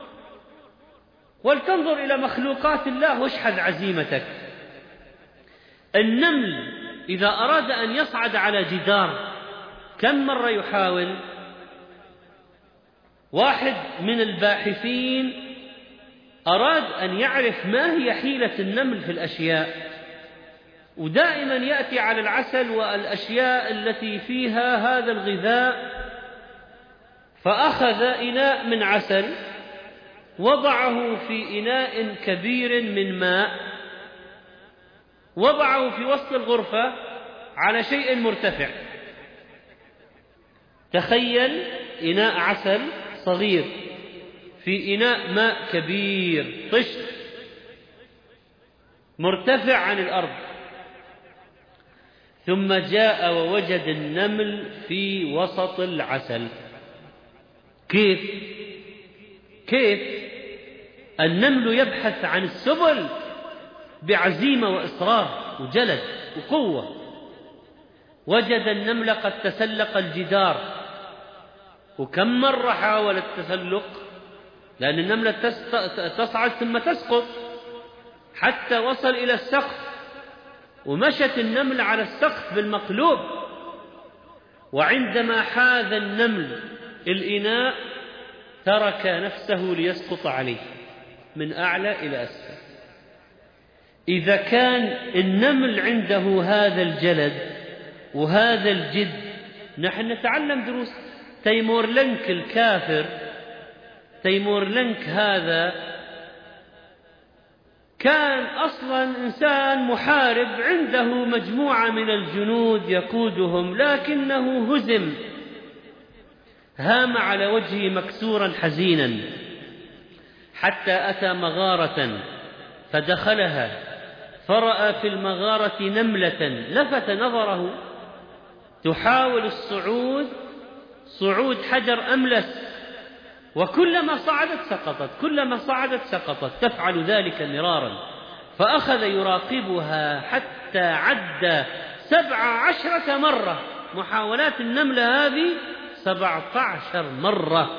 ولتنظر إلى مخلوقات الله واشحذ عزيمتك. النمل إذا أراد أن يصعد على جدار كم مرة يحاول؟ واحد من الباحثين أراد أن يعرف ما هي حيلة النمل في الأشياء، ودائما يأتي على العسل والأشياء التي فيها هذا الغذاء، فأخذ إناء من عسل وضعه في إناء كبير من ماء، وضعه في وسط الغرفة على شيء مرتفع. تخيل إناء عسل صغير في إناء ماء كبير طشت مرتفع عن الأرض، ثم جاء ووجد النمل في وسط العسل. كيف؟ كيف؟ النمل يبحث عن السبل بعزيمة وإصرار وجلد وقوة. وجد النمل قد تسلق الجدار، وكم مرة حاول التسلق، لأن النملة تصعد ثم تسقط حتى وصل إلى السقف، ومشت النمل على السقف بالمقلوب. وعندما حاذ النمل الإناء ترك نفسه ليسقط عليه من أعلى إلى أسفل. إذا كان النمل عنده هذا الجلد وهذا الجد، نحن نتعلم دروس. تيمور لنك الكافر، تيمور لنك هذا كان أصلا إنسان محارب، عنده مجموعة من الجنود يقودهم، لكنه هزم، هام على وجهه مكسورا حزينا، حتى أتى مغارة فدخلها، فرأى في المغارة نملة لفت نظره تحاول الصعود صعود حجر أملس، وكلما صعدت سقطت، كلما صعدت سقطت، تفعل ذلك مرارا. فأخذ يراقبها حتى عد سبع عشرة مرة، محاولات النملة هذه سبعة عشر مرة.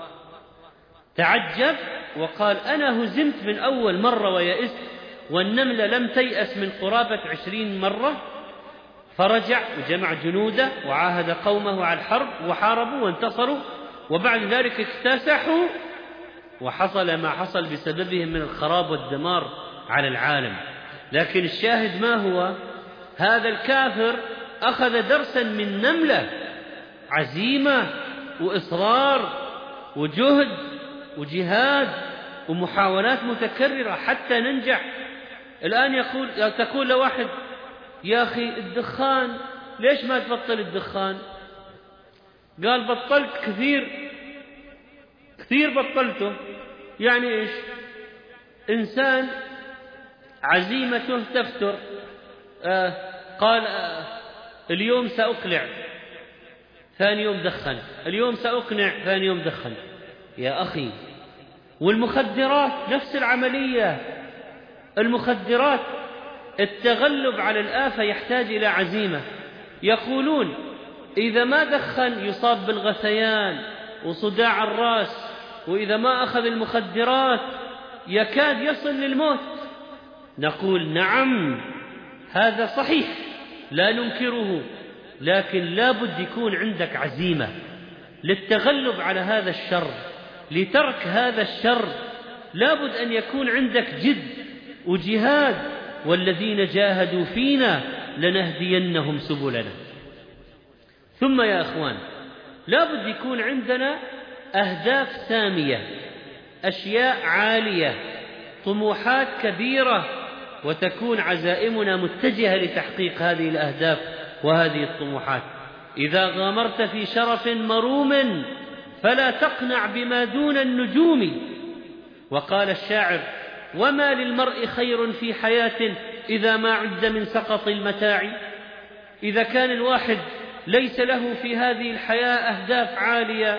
تعجب وقال أنا هزمت من أول مرة ويئست، والنملة لم تيأس من قرابة عشرين مرة. فرجع وجمع جنوده وعاهد قومه على الحرب، وحاربوا وانتصروا، وبعد ذلك اكتسحوا، وحصل ما حصل بسببهم من الخراب والدمار على العالم. لكن الشاهد ما هو؟ هذا الكافر أخذ درسا من نملة، عزيمة وإصرار وجهد وجهاد ومحاولات متكررة حتى ننجح. الآن يقول تقول لواحد يا أخي الدخان ليش ما تبطل الدخان؟ قال بطلت كثير كثير بطلته. يعني إيش؟ إنسان عزيمته تفتر، آه قال آه اليوم سأقلع، ثاني يوم دخن، اليوم سأقنع، ثاني يوم دخن. يا أخي، والمخدرات نفس العملية. المخدرات التغلب على الآفة يحتاج إلى عزيمة. يقولون إذا ما دخن يصاب بالغثيان وصداع الرأس، وإذا ما أخذ المخدرات يكاد يصل للموت. نقول نعم هذا صحيح لا ننكره، لكن لا بد يكون عندك عزيمة للتغلب على هذا الشر، لترك هذا الشر لا بد أن يكون عندك جد وجهاد. والذين جاهدوا فينا لنهدينهم سبلنا. ثم يا أخوان لا بد يكون عندنا أهداف سامية، أشياء عالية، طموحات كبيرة، وتكون عزائمنا متجهة لتحقيق هذه الأهداف وهذه الطموحات. إذا غامرت في شرف مروم فلا تقنع بما دون النجوم. وقال الشاعر وما للمرء خير في حياة إذا ما عد من سقط المتاع. إذا كان الواحد ليس له في هذه الحياة أهداف عالية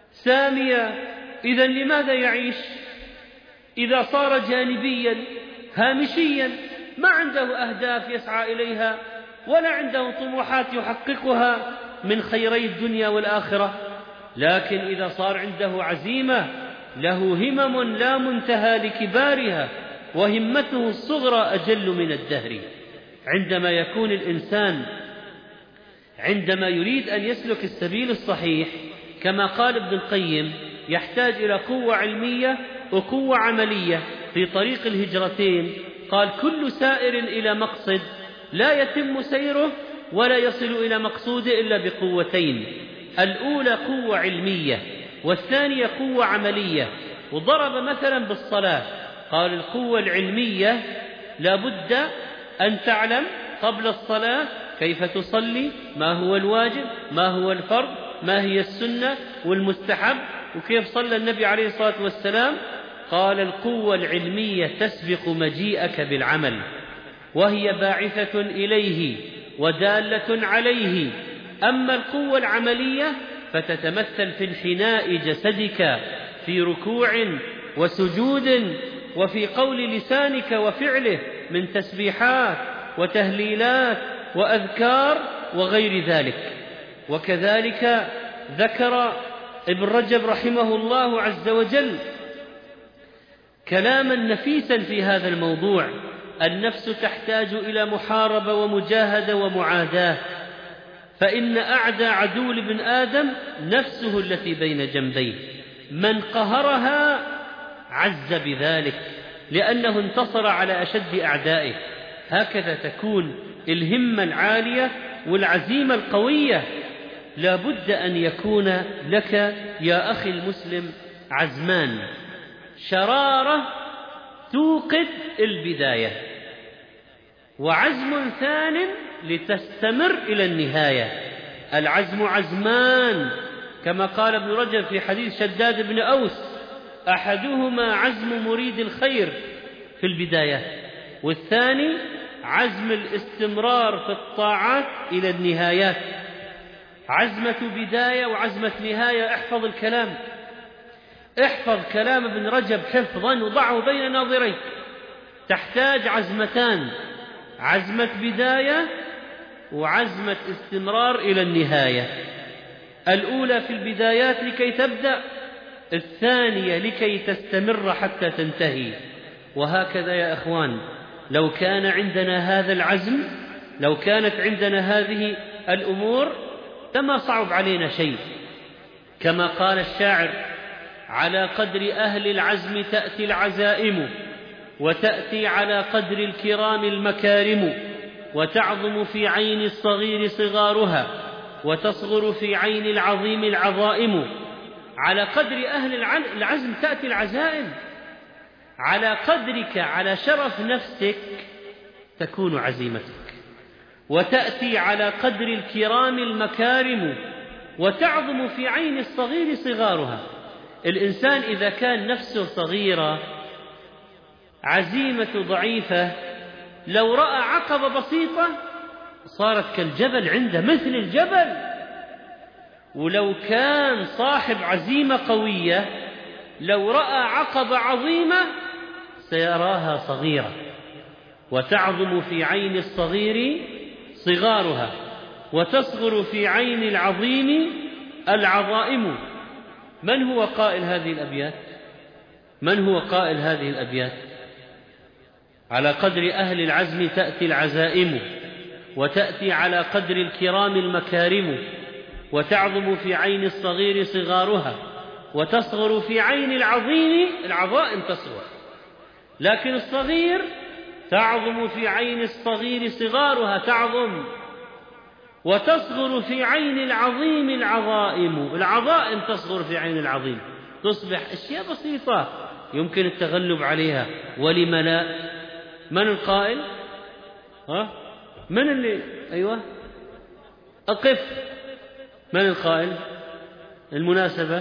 سامية، إذن لماذا يعيش؟ إذا صار جانبيا هامشيا، ما عنده أهداف يسعى إليها ولا عنده طموحات يحققها من خيري الدنيا والآخرة. لكن إذا صار عنده عزيمة، له همم لا منتهى لكبارها، وهمته الصغرى أجل من الدهر. عندما يكون الإنسان عندما يريد أن يسلك السبيل الصحيح كما قال ابن القيم، يحتاج إلى قوة علمية وقوة عملية في طريق الهجرتين. قال: كل سائر إلى مقصد لا يتم سيره ولا يصل إلى مقصوده إلا بقوتين، الأولى قوة علمية والثانية قوة عملية. وضرب مثلا بالصلاة، قال: القوة العلمية لا بد أن تعلم قبل الصلاة كيف تصلي، ما هو الواجب، ما هو الفرض، ما هي السنة والمستحب، وكيف صلى النبي عليه الصلاة والسلام. قال: القوة العلمية تسبق مجيئك بالعمل، وهي باعثة إليه ودالة عليه. أما القوة العملية فتتمثل في انحناء جسدك في ركوع وسجود، وفي قول لسانك وفعله من تسبيحات وتهليلات وأذكار وغير ذلك. وكذلك ذكر ابن رجب رحمه الله عز وجل كلاما نفيسا في هذا الموضوع: النفس تحتاج إلى محاربة ومجاهدة ومعاداة، فإن أعدى عدو لابن آدم نفسه التي بين جنبيه، من قهرها عز بذلك لأنه انتصر على أشد أعدائه. هكذا تكون الهمة العالية والعزيمة القوية. لا بد أن يكون لك يا أخي المسلم عزمان: شرارة توقد البداية، وعزم ثان لتستمر إلى النهاية. العزم عزمان كما قال ابن رجب في حديث شداد بن أوس: أحدهما عزم مريد الخير في البداية، والثاني عزم الاستمرار في الطاعات إلى النهايات. عزمة بداية وعزمة نهاية. احفظ الكلام، احفظ كلام ابن رجب حفظا وضعه بين ناظريك. تحتاج عزمتان: عزمة بداية وعزمة استمرار إلى النهاية. الأولى في البدايات لكي تبدأ، الثانية لكي تستمر حتى تنتهي. وهكذا يا أخوان، لو كان عندنا هذا العزم، لو كانت عندنا هذه الأمور، لما صعب علينا شيء. كما قال الشاعر: على قدر أهل العزم تأتي العزائم، وتأتي على قدر الكرام المكارم، وتعظم في عين الصغير صغارها، وتصغر في عين العظيم العظائم. على قدر أهل العزم تأتي العزائم، على قدرك، على شرف نفسك تكون عزيمتك، وتأتي على قدر الكرام المكارم، وتعظم في عين الصغير صغارها. الإنسان إذا كان نفسه صغيرة، عزيمة ضعيفة، لو رأى عقبة بسيطة صارت كالجبل عنده، مثل الجبل. ولو كان صاحب عزيمة قوية، لو رأى عقبة عظيمة سيراها صغيرة. وتعظم في عين الصغير صغارها، وتصغر في عين العظيم العظائم. من هو قائل هذه الأبيات؟ من هو قائل هذه الأبيات؟ على قدر أهل العزم تأتي العزائم، وتأتي على قدر الكرام المكارم، وتعظم في عين الصغير صغارها، وتصغر في عين العظيم العظائم تصغر. لكن الصغير تعظم في عين الصغير صغارها، تعظم، وتصغر في عين العظيم العظائم، العظائم تصغر في عين العظيم، تصبح أشياء بسيطة يمكن التغلب عليها. ولم لا؟ من القائل؟ ها؟ من اللي أيوة أقف؟ من القائل؟ المناسبة؟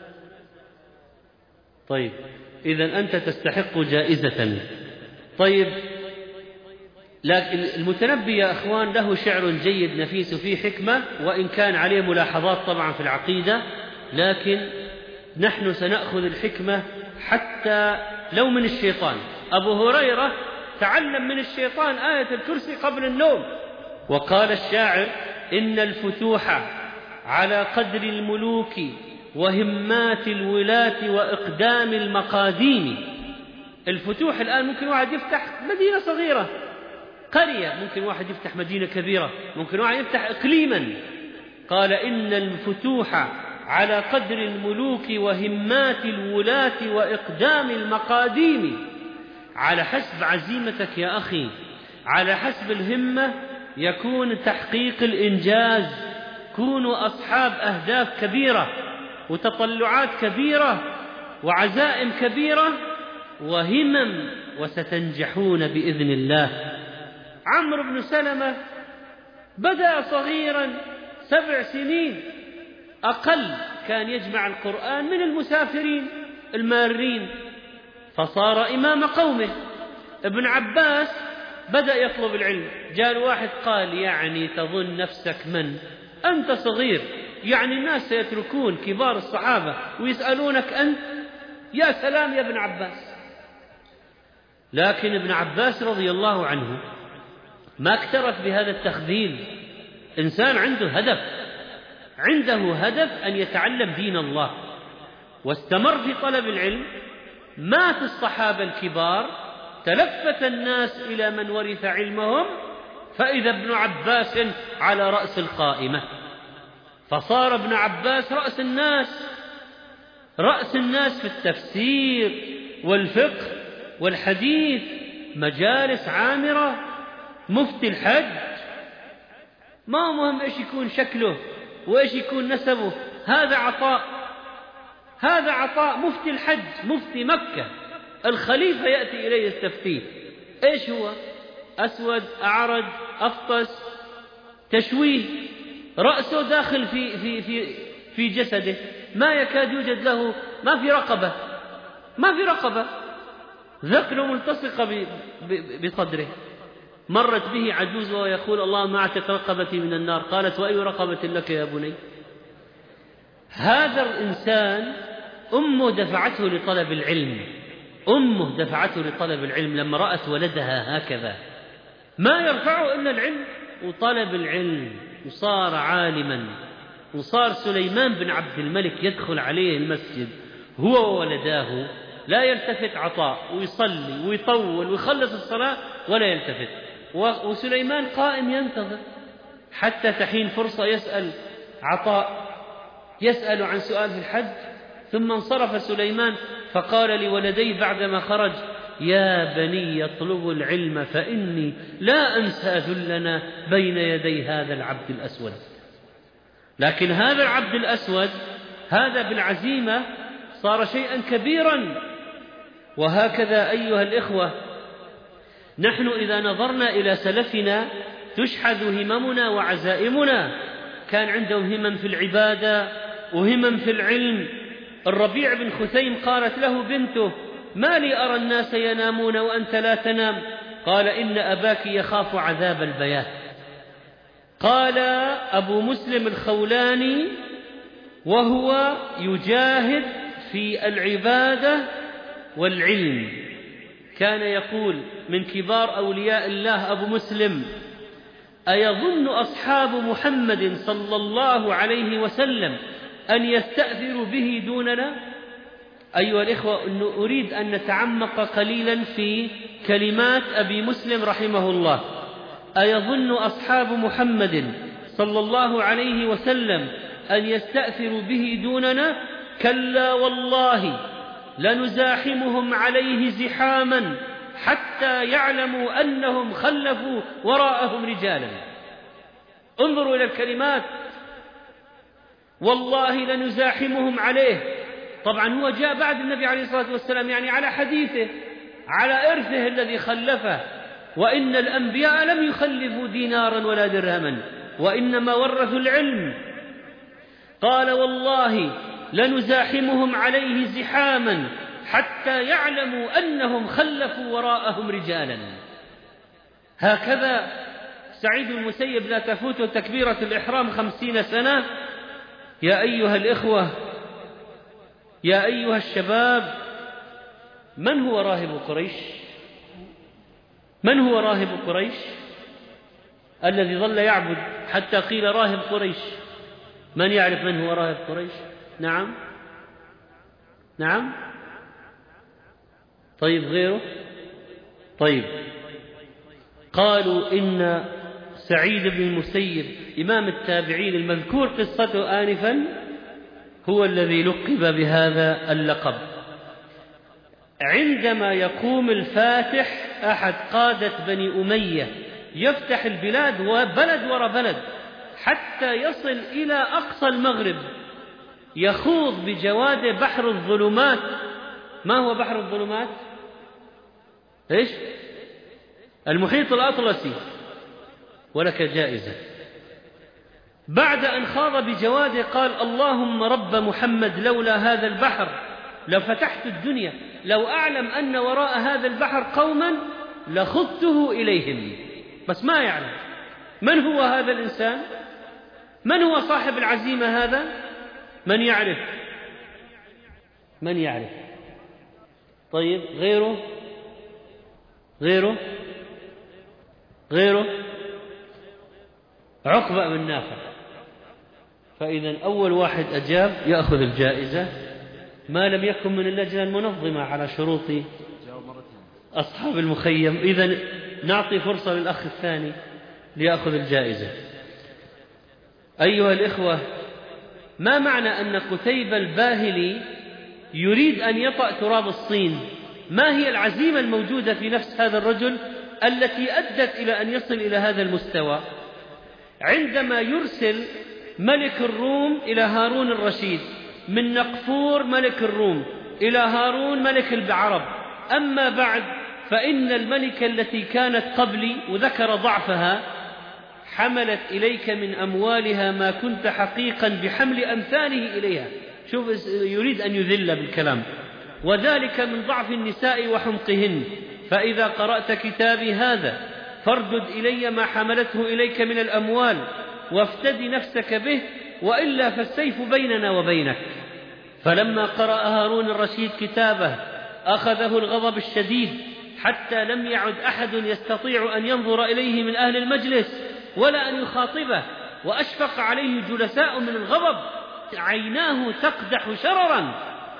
طيب، إذن أنت تستحق جائزة. طيب، لكن المتنبي يا أخوان له شعر جيد نفيس فيه حكمة، وإن كان عليه ملاحظات طبعا في العقيدة، لكن نحن سنأخذ الحكمة حتى لو من الشيطان. أبو هريرة تعلم من الشيطان آية الكرسي قبل النوم. وقال الشاعر: إن الفتوح على قدر الملوك وهمات الولاة وإقدام المقاديم. الفتوح الآن ممكن واحد يفتح مدينة صغيرة، قرية، ممكن واحد يفتح مدينة كبيرة، ممكن واحد يفتح إقليما. قال: إن الفتوح على قدر الملوك وهمات الولاة وإقدام المقاديم. على حسب عزيمتك يا أخي، على حسب الهمة يكون تحقيق الإنجاز. كونوا أصحاب أهداف كبيرة وتطلعات كبيرة وعزائم كبيرة وهمم، وستنجحون بإذن الله. عمرو بن سلمة بدأ صغيرا، سبع سنين أقل، كان يجمع القرآن من المسافرين المارين، فصار إمام قومه. ابن عباس بدأ يطلب العلم، جاء واحد قال: يعني تظن نفسك من؟ أنت صغير، يعني الناس سيتركون كبار الصحابة ويسألونك أنت؟ يا سلام يا ابن عباس. لكن ابن عباس رضي الله عنه ما اكترث بهذا التخذيل. إنسان عنده هدف، عنده هدف أن يتعلم دين الله، واستمر في طلب العلم. مات الصحابة الكبار، تلفت الناس إلى من ورث علمهم، فإذا ابن عباس على رأس القائمة، فصار ابن عباس رأس الناس، رأس الناس في التفسير والفقه والحديث، مجالس عامرة، مفتي الحج. ما هو مهم إيش يكون شكله وإيش يكون نسبه، هذا عطاء، هذا عطاء. مفتي الحج، مفتي مكة، الخليفة يأتي إليه يستفتيه. إيش هو؟ أسود، أعرج، أفطس، تشويه، رأسه داخل في في في في جسده، ما يكاد يوجد له، ما في رقبة، ما في رقبة، ذقنه ملتصقة بصدره. مرت به عجوز وهو يقول: اللهم اعتق رقبتي من النار. قالت: وأي رقبة لك يا بني؟ هذا الإنسان أمه دفعته لطلب العلم، أمه دفعته لطلب العلم لما رأت ولدها هكذا، ما يرفعه إلا العلم وطلب العلم، وصار عالما. وصار سليمان بن عبد الملك يدخل عليه المسجد هو وولداه، لا يلتفت، عطاء، ويصلي ويطول ويخلص الصلاة ولا يلتفت، وسليمان قائم ينتظر حتى تحين فرصة يسأل عطاء، يسأل عن سؤال في الحج. ثم انصرف سليمان فقال لولديه بعدما خرج: يا بني اطلبوا العلم فإني لا أنسى ذلنا بين يدي هذا العبد الأسود. لكن هذا العبد الأسود هذا بالعزيمة صار شيئا كبيرا. وهكذا أيها الإخوة، نحن إذا نظرنا إلى سلفنا تشحذ هممنا وعزائمنا. كان عندهم همم في العبادة وهمم في العلم. الربيع بن خثيم قالت له بنته: ما لي أرى الناس ينامون وأنت لا تنام؟ قال: إن أباك يخاف عذاب البيات. قال أبو مسلم الخولاني وهو يجاهد في العبادة والعلم، كان يقول من كبار أولياء الله أبو مسلم: أيظن أصحاب محمد صلى الله عليه وسلم أن يستأثروا به دوننا؟ أيها الإخوة، أريد أن نتعمق قليلا في كلمات أبي مسلم رحمه الله. أيظن أصحاب محمد صلى الله عليه وسلم أن يستأثروا به دوننا؟ كلا والله لنزاحمهم عليه زحاما حتى يعلموا أنهم خلفوا وراءهم رجالا. انظروا إلى الكلمات، والله لنزاحمهم عليه. طبعا هو جاء بعد النبي عليه الصلاة والسلام، يعني على حديثه، على إرثه الذي خلفه. وإن الأنبياء لم يخلفوا دينارا ولا درهما، وإنما ورثوا العلم. قال: والله لنزاحمهم عليه زحاما حتى يعلموا أنهم خلفوا وراءهم رجالا. هكذا سعيد المسيب: لا تفوت تكبيرة الإحرام خمسين سنة. يا أيها الإخوة، يا أيها الشباب، من هو راهب قريش؟ من هو راهب قريش الذي ظل يعبد حتى قيل راهب قريش؟ من يعرف من هو راهب قريش؟ نعم نعم طيب غيره؟ طيب قالوا إن سعيد بن المسيب إمام التابعين المذكور قصته آنفا هو الذي لقب بهذا اللقب. عندما يقوم الفاتح أحد قادة بني أمية يفتح البلاد وبلد وراء بلد حتى يصل إلى أقصى المغرب، يخوض بجواده بحر الظلمات. ما هو بحر الظلمات؟ إيش؟ المحيط الأطلسي، ولك جائزة. بعد أن خاض بجواده قال: اللهم رب محمد لولا هذا البحر لفتحت الدنيا، لو أعلم أن وراء هذا البحر قوما لخضته إليهم. بس ما يعلم من هو هذا الإنسان، من هو صاحب العزيمة هذا؟ من يعرف؟ من يعرف؟ طيب غيره؟ غيره؟ غيره؟ عقبة بن نافع. فإذا أول واحد أجاب يأخذ الجائزة، ما لم يكن من اللجنة المنظمة على شروط أصحاب المخيم. إذا نعطي فرصة للأخ الثاني ليأخذ الجائزة. أيها الإخوة، ما معنى أن قتيبة الباهلي يريد أن يطأ تراب الصين؟ ما هي العزيمة الموجودة في نفس هذا الرجل التي أدت إلى أن يصل إلى هذا المستوى؟ عندما يرسل ملك الروم إلى هارون الرشيد، من نقفور ملك الروم إلى هارون ملك العرب، أما بعد فإن الملكة التي كانت قبلي وذكر ضعفها حملت إليك من أموالها ما كنت حقيقا بحمل أمثاله إليها. شوف، يريد أن يذل بالكلام. وذلك من ضعف النساء وحمقهن، فإذا قرأت كتابي هذا فاردد إلي ما حملته إليك من الأموال وافتدي نفسك به، وإلا فالسيف بيننا وبينك. فلما قرأ هارون الرشيد كتابه أخذه الغضب الشديد حتى لم يعد أحد يستطيع أن ينظر إليه من أهل المجلس ولا أن يخاطبه، وأشفق عليه جلساء من الغضب، عيناه تقدح شررا.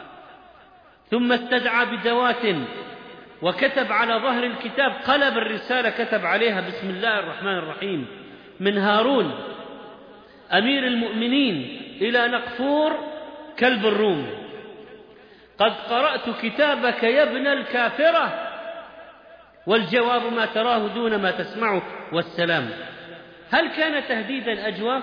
ثم استدعى بدوات وكتب على ظهر الكتاب، قلب الرسالة كتب عليها: بسم الله الرحمن الرحيم، من هارون أمير المؤمنين إلى نقفور كلب الروم، قد قرأت كتابك يا ابن الكافرة، والجواب ما تراه دون ما تسمعه، والسلام. هل كان تهديدا أجوف؟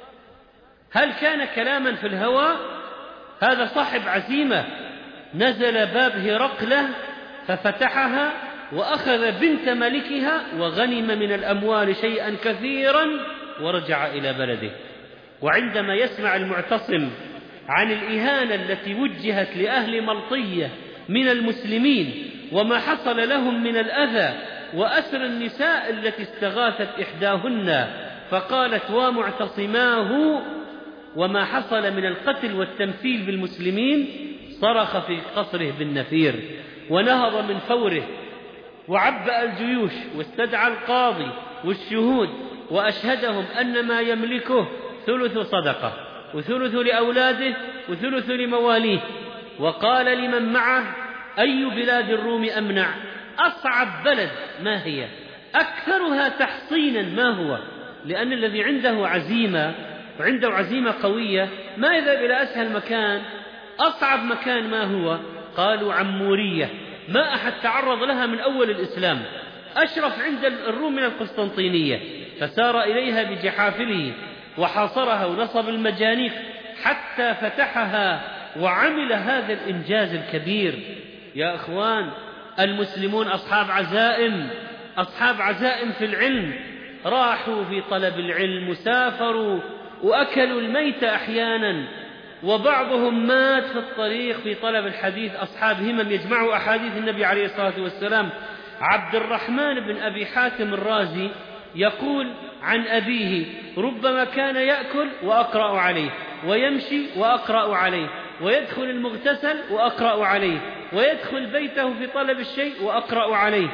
هل كان كلاما في الهوى؟ هذا صاحب عزيمة. نزل باب هرقلة ففتحها وأخذ بنت ملكها وغنم من الأموال شيئا كثيرا ورجع إلى بلده. وعندما يسمع المعتصم عن الإهانة التي وجهت لأهل ملطية من المسلمين وما حصل لهم من الأذى وأسر النساء التي استغاثت إحداهن فقالت: ومعتصماه، وما حصل من القتل والتمثيل بالمسلمين، صرخ في قصره بالنفير ونهض من فوره وعبأ الجيوش واستدعى القاضي والشهود وأشهدهم أن ما يملكه ثلث صدقة وثلث لأولاده وثلث لمواليه، وقال لمن معه: أي بلاد الروم أمنع؟ أصعب بلد ما هي؟ أكثرها تحصينا ما هو؟ لأن الذي عنده عزيمة وعنده عزيمة قوية ما يذهب إلى أسهل مكان. أصعب مكان ما هو؟ قالوا عمورية، ما أحد تعرض لها من أول الإسلام، أشرف عند الروم من القسطنطينية، فسار إليها بجحافله وحاصرها ونصب المجانيق حتى فتحها وعمل هذا الإنجاز الكبير. يا أخوان، المسلمون أصحاب عزائم، أصحاب عزائم في العلم، راحوا في طلب العلم وسافروا وأكلوا الميت أحيانا، وبعضهم مات في الطريق في طلب الحديث، أصحاب همم يجمعوا أحاديث النبي عليه الصلاة والسلام. عبد الرحمن بن أبي حاتم الرازي يقول عن أبيه: ربما كان يأكل وأقرأ عليه، ويمشي وأقرأ عليه، ويدخل المغتسل وأقرأ عليه، ويدخل بيته في طلب الشيء وأقرأ عليه.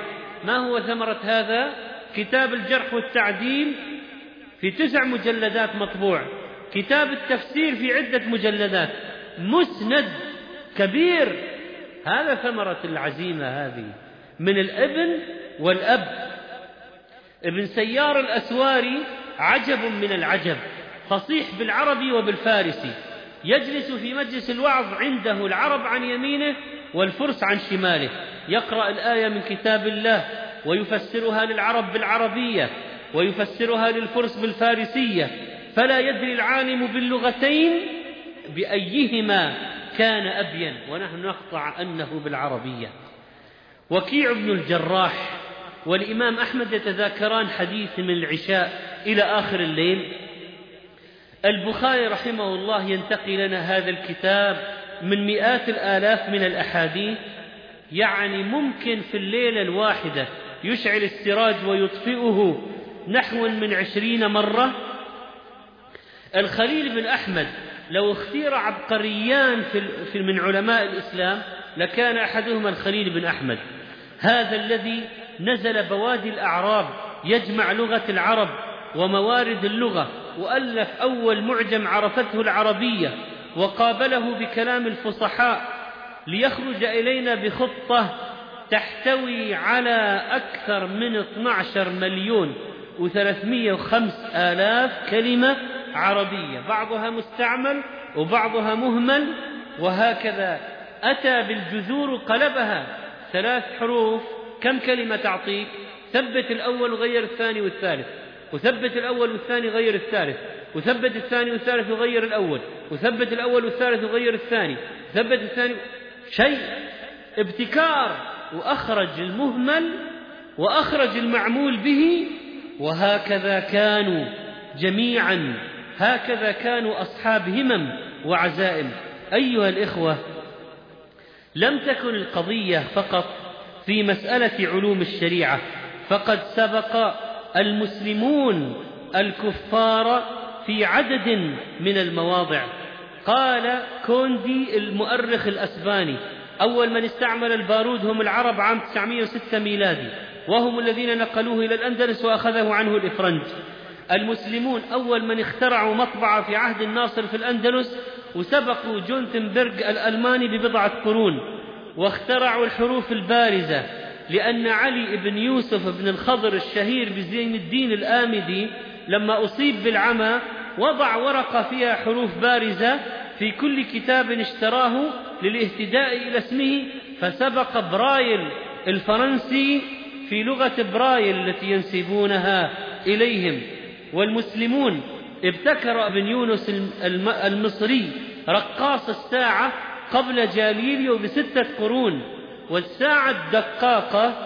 ما هو ثمرة هذا؟ كتاب الجرح والتعديل في تسع مجلدات مطبوع، كتاب التفسير في عدة مجلدات، مسند كبير. هذا ثمرة العزيمة هذه من الابن والأب. ابن سيار الأسواري عجب من العجب، فصيح بالعربي وبالفارسي، يجلس في مجلس الوعظ عنده العرب عن يمينه والفرس عن شماله، يقرأ الآية من كتاب الله ويفسرها للعرب بالعربية ويفسرها للفرس بالفارسية، فلا يدري العالم باللغتين بأيهما كان أبين، ونحن نقطع أنه بالعربية. وكيع بن الجراح والإمام أحمد يتذاكران حديث من العشاء إلى آخر الليل. البخاري رحمه الله ينتقي لنا هذا الكتاب من مئات الآلاف من الأحاديث، يعني ممكن في الليلة الواحدة يشعل السراج ويطفئه نحو من عشرين مرة. الخليل بن أحمد لو اختير عبقريان في من علماء الإسلام لكان أحدهما الخليل بن أحمد، هذا الذي نزل بوادي الأعراب يجمع لغة العرب وموارد اللغة، وألف أول معجم عرفته العربية، وقابله بكلام الفصحاء ليخرج إلينا بخطة تحتوي على أكثر من اثني عشر مليون وثلاثمائة وخمسة آلاف كلمة عربية، بعضها مستعمل وبعضها مهمل، وهكذا أتى بالجذور قلبها ثلاث حروف. كم كلمة تعطيك؟ ثبت الأول وغير الثاني والثالث، وثبت الأول والثاني غير الثالث، وثبت الثاني والثالث وغير الأول، وثبت الأول والثالث وغير الثاني، ثبت الثاني. شيء ابتكار، وأخرج المهمل وأخرج المعمول به. وهكذا كانوا جميعا، هكذا كانوا أصحاب همم وعزائم. أيها الإخوة، لم تكن القضية فقط في مسألة علوم الشريعة، فقد سبق المسلمون الكفار في عدد من المواضع. قال كوندي المؤرخ الأسباني أول من استعمل البارود هم العرب عام تسعمائة وستة ميلادي، وهم الذين نقلوه إلى الأندلس وأخذه عنه الإفرنج. المسلمون أول من اخترعوا مطبعة في عهد الناصر في الأندلس، وسبقوا جونتنبرغ الألماني ببضعة قرون، واخترعوا الحروف البارزة، لأن علي بن يوسف بن الخضر الشهير بزين الدين الآمدي لما أصيب بالعمى وضع ورقة فيها حروف بارزة في كل كتاب اشتراه للاهتداء إلى اسمه، فسبق برايل الفرنسي في لغة برايل التي ينسبونها إليهم. والمسلمون ابتكر ابن يونس المصري رقاص الساعة قبل جاليليو بستة قرون، والساعة الدقاقة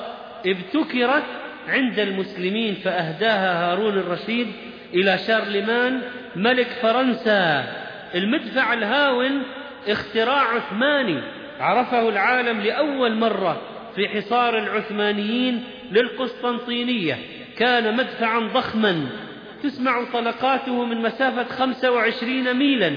ابتكرت عند المسلمين فأهداها هارون الرشيد إلى شارلمان ملك فرنسا. المدفع الهاون اختراع عثماني عرفه العالم لأول مرة في حصار العثمانيين للقسطنطينية، كان مدفعا ضخما تسمع طلقاته من مسافة خمسة وعشرين ميلا،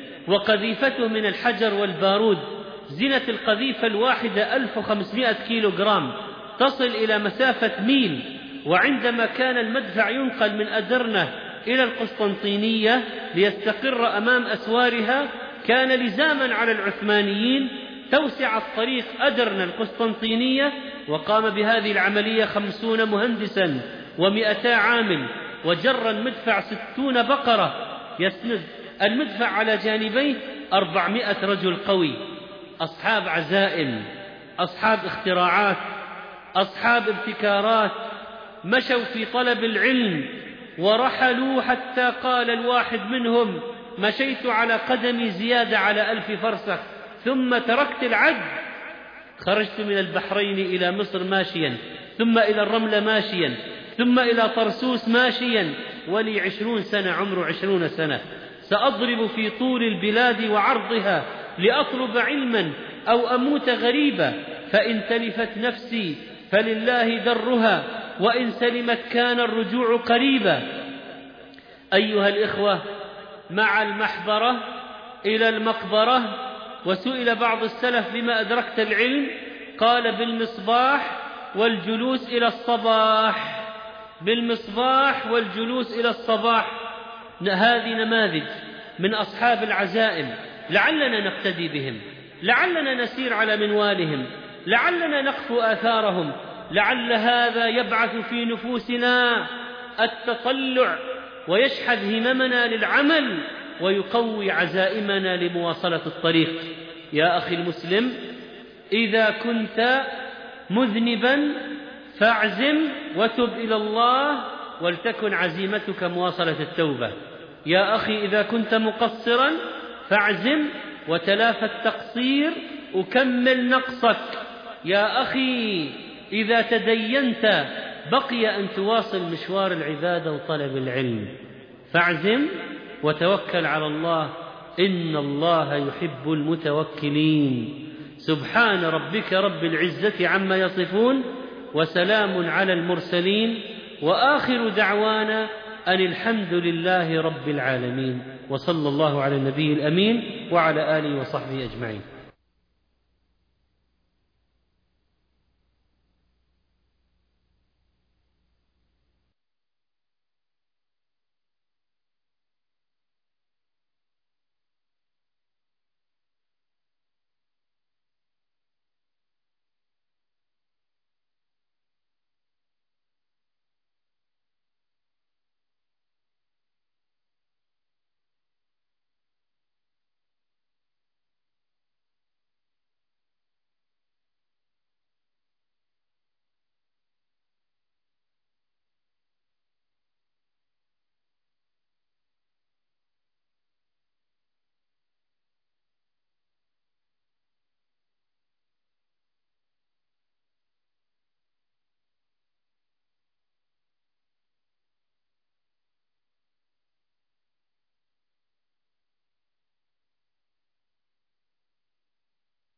وقذيفته من الحجر والبارود زنة القذيفة الواحدة ألف وخمسمائة كيلو جرام تصل إلى مسافة ميل. وعندما كان المدفع ينقل من أدرنة إلى القسطنطينية ليستقر أمام أسوارها، كان لزاما على العثمانيين توسع الطريق أدرنة القسطنطينية، وقام بهذه العملية خمسون مهندسا ومئتا عامل، وجر المدفع ستون بقرة يسند المدفع على جانبيه أربعمائة رجل قوي، أصحاب عزائم، أصحاب اختراعات، أصحاب ابتكارات، مشوا في طلب العلم ورحلوا حتى قال الواحد منهم: مشيت على قدمي زيادة على ألف فرسخ ثم تركت العد، خرجت من البحرين إلى مصر ماشيا، ثم إلى الرملة ماشيا، ثم إلى طرسوس ماشيا، ولي عشرون سنة، عمر عشرون سنة، سأضرب في طول البلاد وعرضها لأطلب علما أو أموت غريبا، فإن تلفت نفسي فلله درها، وإن سلمت كان الرجوع قريبا. أيها الإخوة، مع المحبرة إلى المقبرة. وسئل بعض السلف: بما أدركت العلم؟ قال: بالمصباح والجلوس إلى الصباح، بالمصباح والجلوس إلى الصباح. هذه نماذج من أصحاب العزائم، لعلنا نقتدي بهم، لعلنا نسير على منوالهم، لعلنا نقفو آثارهم. لعل هذا يبعث في نفوسنا التطلع ويشحذ هممنا للعمل ويقوي عزائمنا لمواصلة الطريق. يا أخي المسلم، إذا كنت مذنبا فاعزم وتب إلى الله ولتكن عزيمتك مواصلة التوبة. يا أخي إذا كنت مقصرا فاعزم وتلافى التقصير وكمل نقصك. يا أخي إذا تدينت بقي أن تواصل مشوار العبادة وطلب العلم، فاعزم وتوكل على الله، إن الله يحب المتوكلين. سبحان ربك رب العزة عما يصفون، وسلام على المرسلين، وآخر دعوانا أن الحمد لله رب العالمين، وصلى الله على النبي الأمين وعلى آله وصحبه أجمعين.